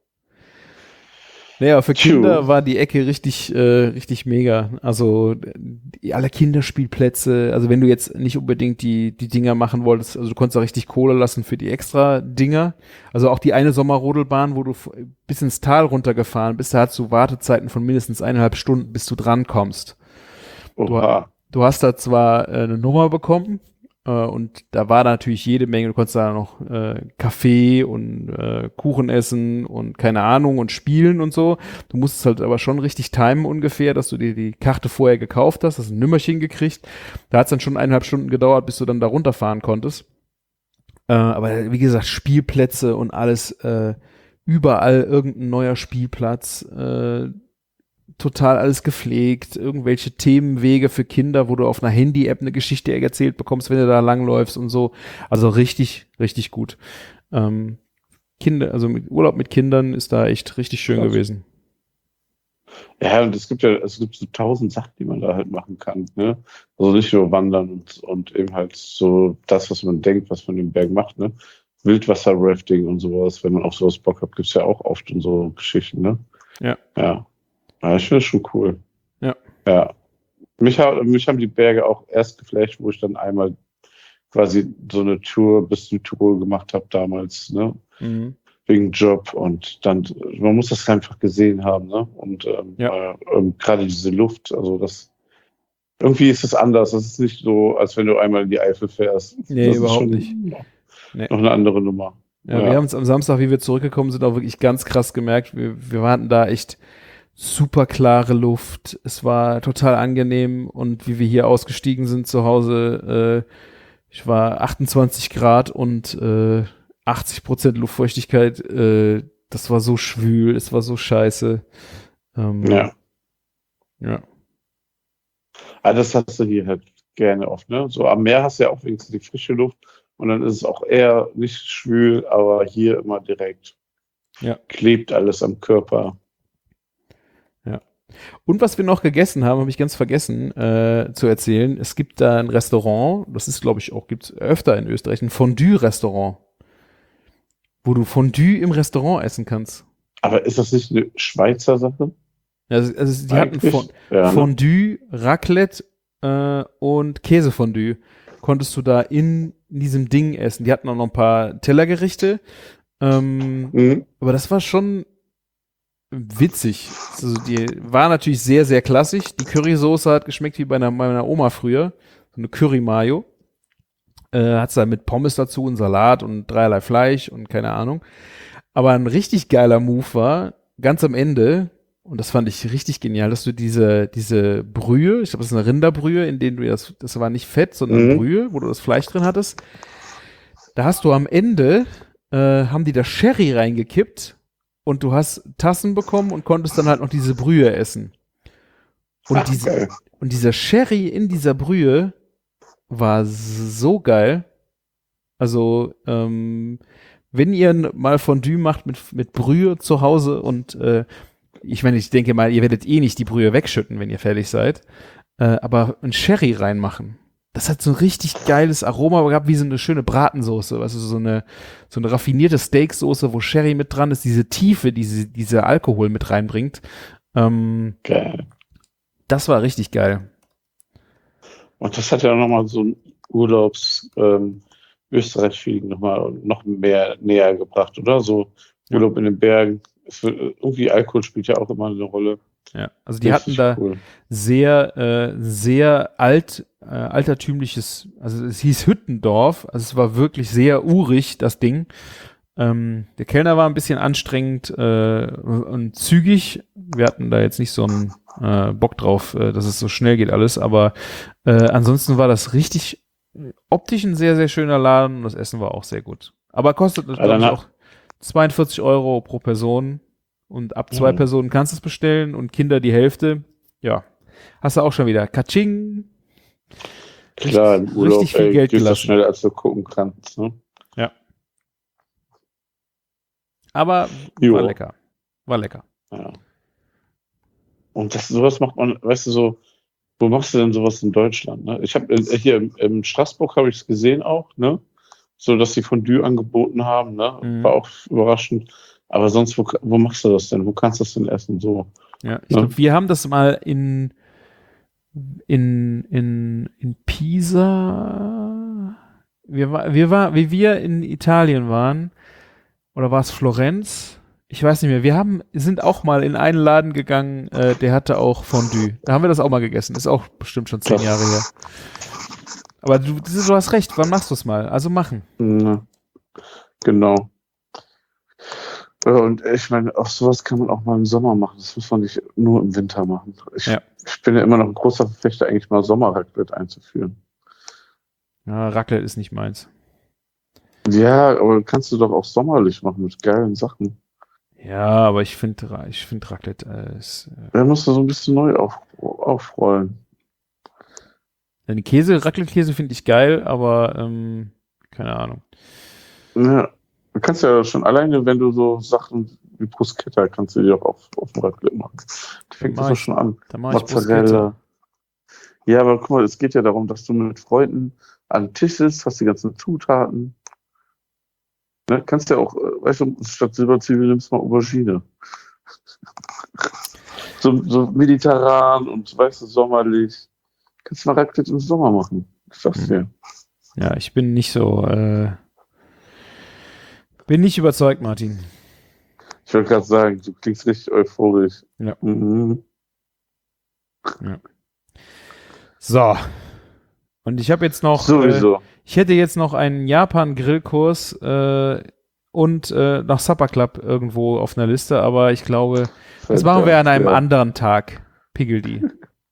Naja, für Tschu. Kinder war die Ecke richtig, äh, richtig mega. Also die, alle Kinderspielplätze, also wenn du jetzt nicht unbedingt die, die Dinger machen wolltest, also du konntest da richtig Kohle lassen für die extra Dinger. Also auch die eine Sommerrodelbahn, wo du f- bis ins Tal runtergefahren bist, da hast du Wartezeiten von mindestens eineinhalb Stunden, bis du drankommst. Oha. Du hast da zwar äh, eine Nummer bekommen äh, und da war natürlich jede Menge, du konntest da noch äh, Kaffee und äh, Kuchen essen und keine Ahnung und spielen und so. Du musstest halt aber schon richtig timen ungefähr, dass du dir die Karte vorher gekauft hast, hast ein Nümmerchen gekriegt. Da hat es dann schon eineinhalb Stunden gedauert, bis du dann da runterfahren konntest. Äh, aber wie gesagt, Spielplätze und alles, äh, überall irgendein neuer Spielplatz, äh, total alles gepflegt, irgendwelche Themenwege für Kinder, wo du auf einer Handy-App eine Geschichte erzählt bekommst, wenn du da langläufst und so. Also richtig, richtig gut. Ähm, Kinder, also mit Urlaub mit Kindern ist da echt richtig schön Krass. gewesen. Ja, und es gibt ja, es gibt so tausend Sachen, die man da halt machen kann, ne? Also nicht nur wandern und, und eben halt so das, was man denkt, was man im Berg macht, ne? Wildwasser-Rafting und sowas, wenn man auf sowas Bock hat, gibt's ja auch oft in so Geschichten, ne? Ja. Ja. Ja, ich finde das schon cool. Ja. Ja. Mich, ha- mich haben die Berge auch erst geflasht, wo ich dann einmal quasi so eine Tour bis Südtirol gemacht habe damals, ne? Mhm. Wegen Job und dann, man muss das einfach gesehen haben, ne? Und ähm, Ja. äh, ähm, gerade diese Luft, also das, irgendwie ist es anders. Das ist nicht so, als wenn du einmal in die Eifel fährst. Nee, das überhaupt ist schon nicht. noch, Nee. noch eine andere Nummer. Ja, wir haben es am Samstag, wie wir zurückgekommen sind, auch wirklich ganz krass gemerkt. Wir, wir hatten da echt super klare Luft. Es war total angenehm und wie wir hier ausgestiegen sind zu Hause, äh, ich war achtundzwanzig Grad und äh, achtzig Prozent Luftfeuchtigkeit. Äh, das war so schwül, es war so scheiße. Ähm, Ja. Ja. Aber das hast du hier halt gerne oft, ne? So am Meer hast du ja auch wenigstens die frische Luft und dann ist es auch eher nicht schwül, aber hier immer direkt. Ja. Klebt alles am Körper. Und was wir noch gegessen haben, habe ich ganz vergessen äh, zu erzählen. Es gibt da ein Restaurant, das ist, glaube ich, auch, gibt es öfter in Österreich, ein Fondue-Restaurant, wo du Fondue im Restaurant essen kannst. Aber ist das nicht eine Schweizer Sache? Also, also die hatten Eigentlich? Fon Ja, ne? Fondue, Raclette äh, und Käsefondue. Konntest du da in, in diesem Ding essen. Die hatten auch noch ein paar Tellergerichte. Ähm, Mhm. aber das war schon witzig. Also die war natürlich sehr, sehr klassisch. Die Currysoße hat geschmeckt wie bei einer, meiner Oma früher. So eine Curry-Mayo. Äh, hat's da mit Pommes dazu und Salat und dreierlei Fleisch und keine Ahnung. Aber ein richtig geiler Move war, ganz am Ende, und das fand ich richtig genial, dass du diese, diese Brühe, ich glaube, das ist eine Rinderbrühe, in denen du das, das war nicht Fett, sondern Mhm. Brühe, wo du das Fleisch drin hattest. Da hast du am Ende, äh, haben die da Sherry reingekippt und du hast Tassen bekommen und konntest dann halt noch diese Brühe essen. Und, Ach, diese, geil. und dieser Sherry in dieser Brühe war so geil. Also, ähm, wenn ihr mal Fondue macht mit, mit Brühe zu Hause und äh, ich meine, ich denke mal, ihr werdet eh nicht die Brühe wegschütten, wenn ihr fertig seid, äh, aber ein Sherry reinmachen. Das hat so ein richtig geiles Aroma gehabt, wie so eine schöne Bratensoße, also so eine, so eine raffinierte Steaksoße, wo Sherry mit dran ist, diese Tiefe, die diese, dieser Alkohol mit reinbringt. Ähm, Geil. das war richtig geil. Und das hat ja nochmal so ein Urlaubs ähm, Österreich-Feeling nochmal noch mehr näher gebracht, oder? So Urlaub in den Bergen. Es wird, irgendwie Alkohol spielt ja auch immer eine Rolle. Ja, also die Richtig hatten da cool. sehr, äh, sehr alt, äh, altertümliches, also es hieß Hüttendorf, also es war wirklich sehr urig, das Ding. Ähm, der Kellner war ein bisschen anstrengend äh, und zügig. Wir hatten da jetzt nicht so einen äh, Bock drauf, äh, dass es so schnell geht alles, aber äh, ansonsten war das richtig optisch ein sehr, sehr schöner Laden und das Essen war auch sehr gut. Aber kostet, glaube ich, danach- auch zweiundvierzig Euro pro Person und ab zwei Mhm. Personen kannst du es bestellen und Kinder die Hälfte. Ja, hast du auch schon wieder Katsching. Klar, im Urlaub richtig viel ey, Geld gehst du gelassen. schneller, als du gucken kannst. Ne? Aber Jo. war lecker. War lecker. Ja. Und das, sowas macht man, weißt du, so, wo machst du denn sowas in Deutschland? Ne? Ich habe hier im, im Straßburg habe ich es gesehen auch, ne? So, dass sie Fondue angeboten haben, ne? Mhm. War auch überraschend. Aber sonst, wo, wo machst du das denn? Wo kannst du das denn essen? So. Ja, ich Ja. glaube, wir haben das mal in in in in Pisa. Wir war wir war wie wir in Italien waren oder war es Florenz? Ich weiß nicht mehr. Wir haben sind auch mal in einen Laden gegangen, äh, der hatte auch Fondue. Da haben wir das auch mal gegessen. Ist auch bestimmt schon zehn Krass. Jahre her. Aber du, du hast recht. Wann machst du es mal? Also machen. Ja. Genau. Ja, und ich meine, auch sowas kann man auch mal im Sommer machen. Das muss man nicht nur im Winter machen. Ich, Ja. ich bin ja immer noch ein großer Verfechter, eigentlich mal Sommerraclette einzuführen. Ja, Raclette ist nicht meins. Ja, aber kannst du doch auch sommerlich machen mit geilen Sachen. Ja, aber ich finde ich finde Raclette äh, ist äh, Da musst du so ein bisschen neu auf, aufrollen. den Käse, Raclette-Käse finde ich geil, aber ähm, keine Ahnung. Ja. Du kannst ja schon alleine, wenn du so Sachen wie Bruschetta kannst du dir auch auf, auf dem Raclette machen. Da fängt das doch schon an. Da mach ich Mozzarella. Bruschetta. Ja, aber guck mal, es geht ja darum, dass du mit Freunden an den Tisch sitzt, hast die ganzen Zutaten. Ne, kannst ja auch, äh, weißt du, statt Silberzwiebeln nimmst du mal Aubergine. so, so mediterran und, weißt du, sommerlich. Kannst du mal Raclette im Sommer machen. Ich sag's dir. Ja, ich bin nicht so, äh, bin nicht überzeugt, Martin. Ich wollte gerade sagen, du klingst richtig euphorisch. Ja. Mhm. Ja. So. Und ich habe jetzt noch, Sowieso. Äh, ich hätte jetzt noch einen Japan-Grillkurs äh, und äh, noch Supper Club irgendwo auf einer Liste, aber ich glaube, das machen wir an einem ja. anderen Tag. Piggledy.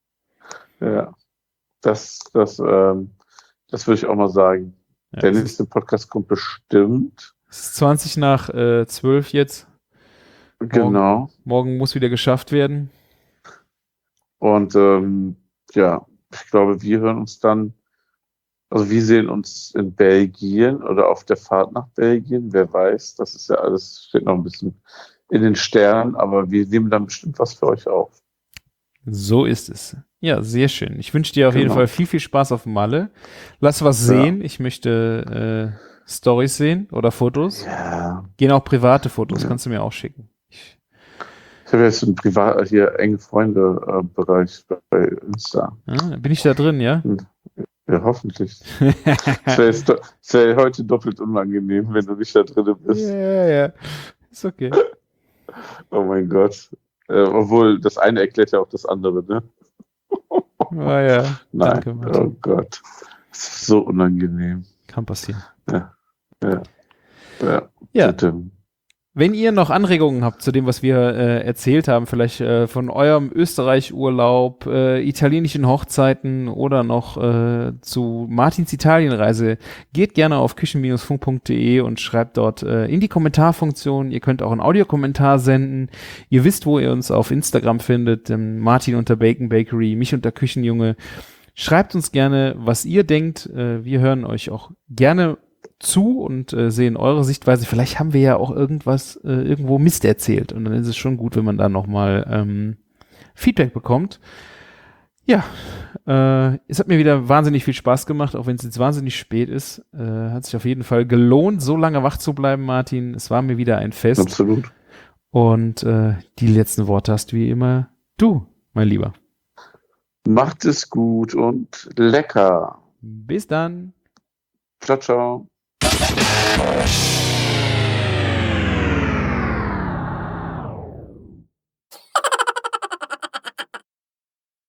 Ja. Das, das, ähm, das würde ich auch mal sagen. Ja, Der es ist- nächste Podcast kommt bestimmt. Es ist zwanzig nach äh, zwölf jetzt. Genau. Morgen muss wieder geschafft werden. Und ähm, ja, ich glaube, wir hören uns dann, also wir sehen uns in Belgien oder auf der Fahrt nach Belgien, wer weiß, das ist ja alles, steht noch ein bisschen in den Sternen, aber wir nehmen dann bestimmt was für euch auf. So ist es. Ja, sehr schön. Ich wünsche dir auf jeden Genau. Fall viel, viel Spaß auf Malle. Lass was Ja. sehen. Ich möchte äh, Stories sehen oder Fotos. Ja. Gehen auch private Fotos, Ja. kannst du mir auch schicken. Ich, Ich habe jetzt einen privat, hier enge Freunde-Bereich bei Insta. ah, bin ich da drin, ja? Ja, hoffentlich. Es wäre jetzt do- es wär heute doppelt unangenehm, wenn du nicht da drin bist. Ja, ja. Ist okay. Oh mein Gott. Äh, obwohl, das eine erklärt ja auch das andere, ne? Ah, ja. Nein. Danke, Martin. Oh Gott. Das ist so unangenehm. Kann passieren. Ja. Ja. Ja. Ja. Bitte. Wenn ihr noch Anregungen habt zu dem, was wir äh, erzählt haben, vielleicht äh, von eurem Österreich-Urlaub, äh, italienischen Hochzeiten oder noch äh, zu Martins Italienreise, geht gerne auf küchen funk punkt de und schreibt dort äh, in die Kommentarfunktion. Ihr könnt auch einen Audiokommentar senden. Ihr wisst, wo ihr uns auf Instagram findet. Ähm, Martin unter Bacon Bakery, mich unter Küchenjunge. Schreibt uns gerne, was ihr denkt. Äh, wir hören euch auch gerne zu und äh, sehen eure Sichtweise. Vielleicht haben wir ja auch irgendwas äh, irgendwo Mist erzählt und dann ist es schon gut, wenn man da nochmal ähm, Feedback bekommt. Ja, äh, es hat mir wieder wahnsinnig viel Spaß gemacht, auch wenn es jetzt wahnsinnig spät ist. Äh, hat sich auf jeden Fall gelohnt, so lange wach zu bleiben, Martin. Es war mir wieder ein Fest. Absolut. Und äh, die letzten Worte hast wie immer du, mein Lieber. Macht es gut und lecker. Bis dann. Ciao, ciao.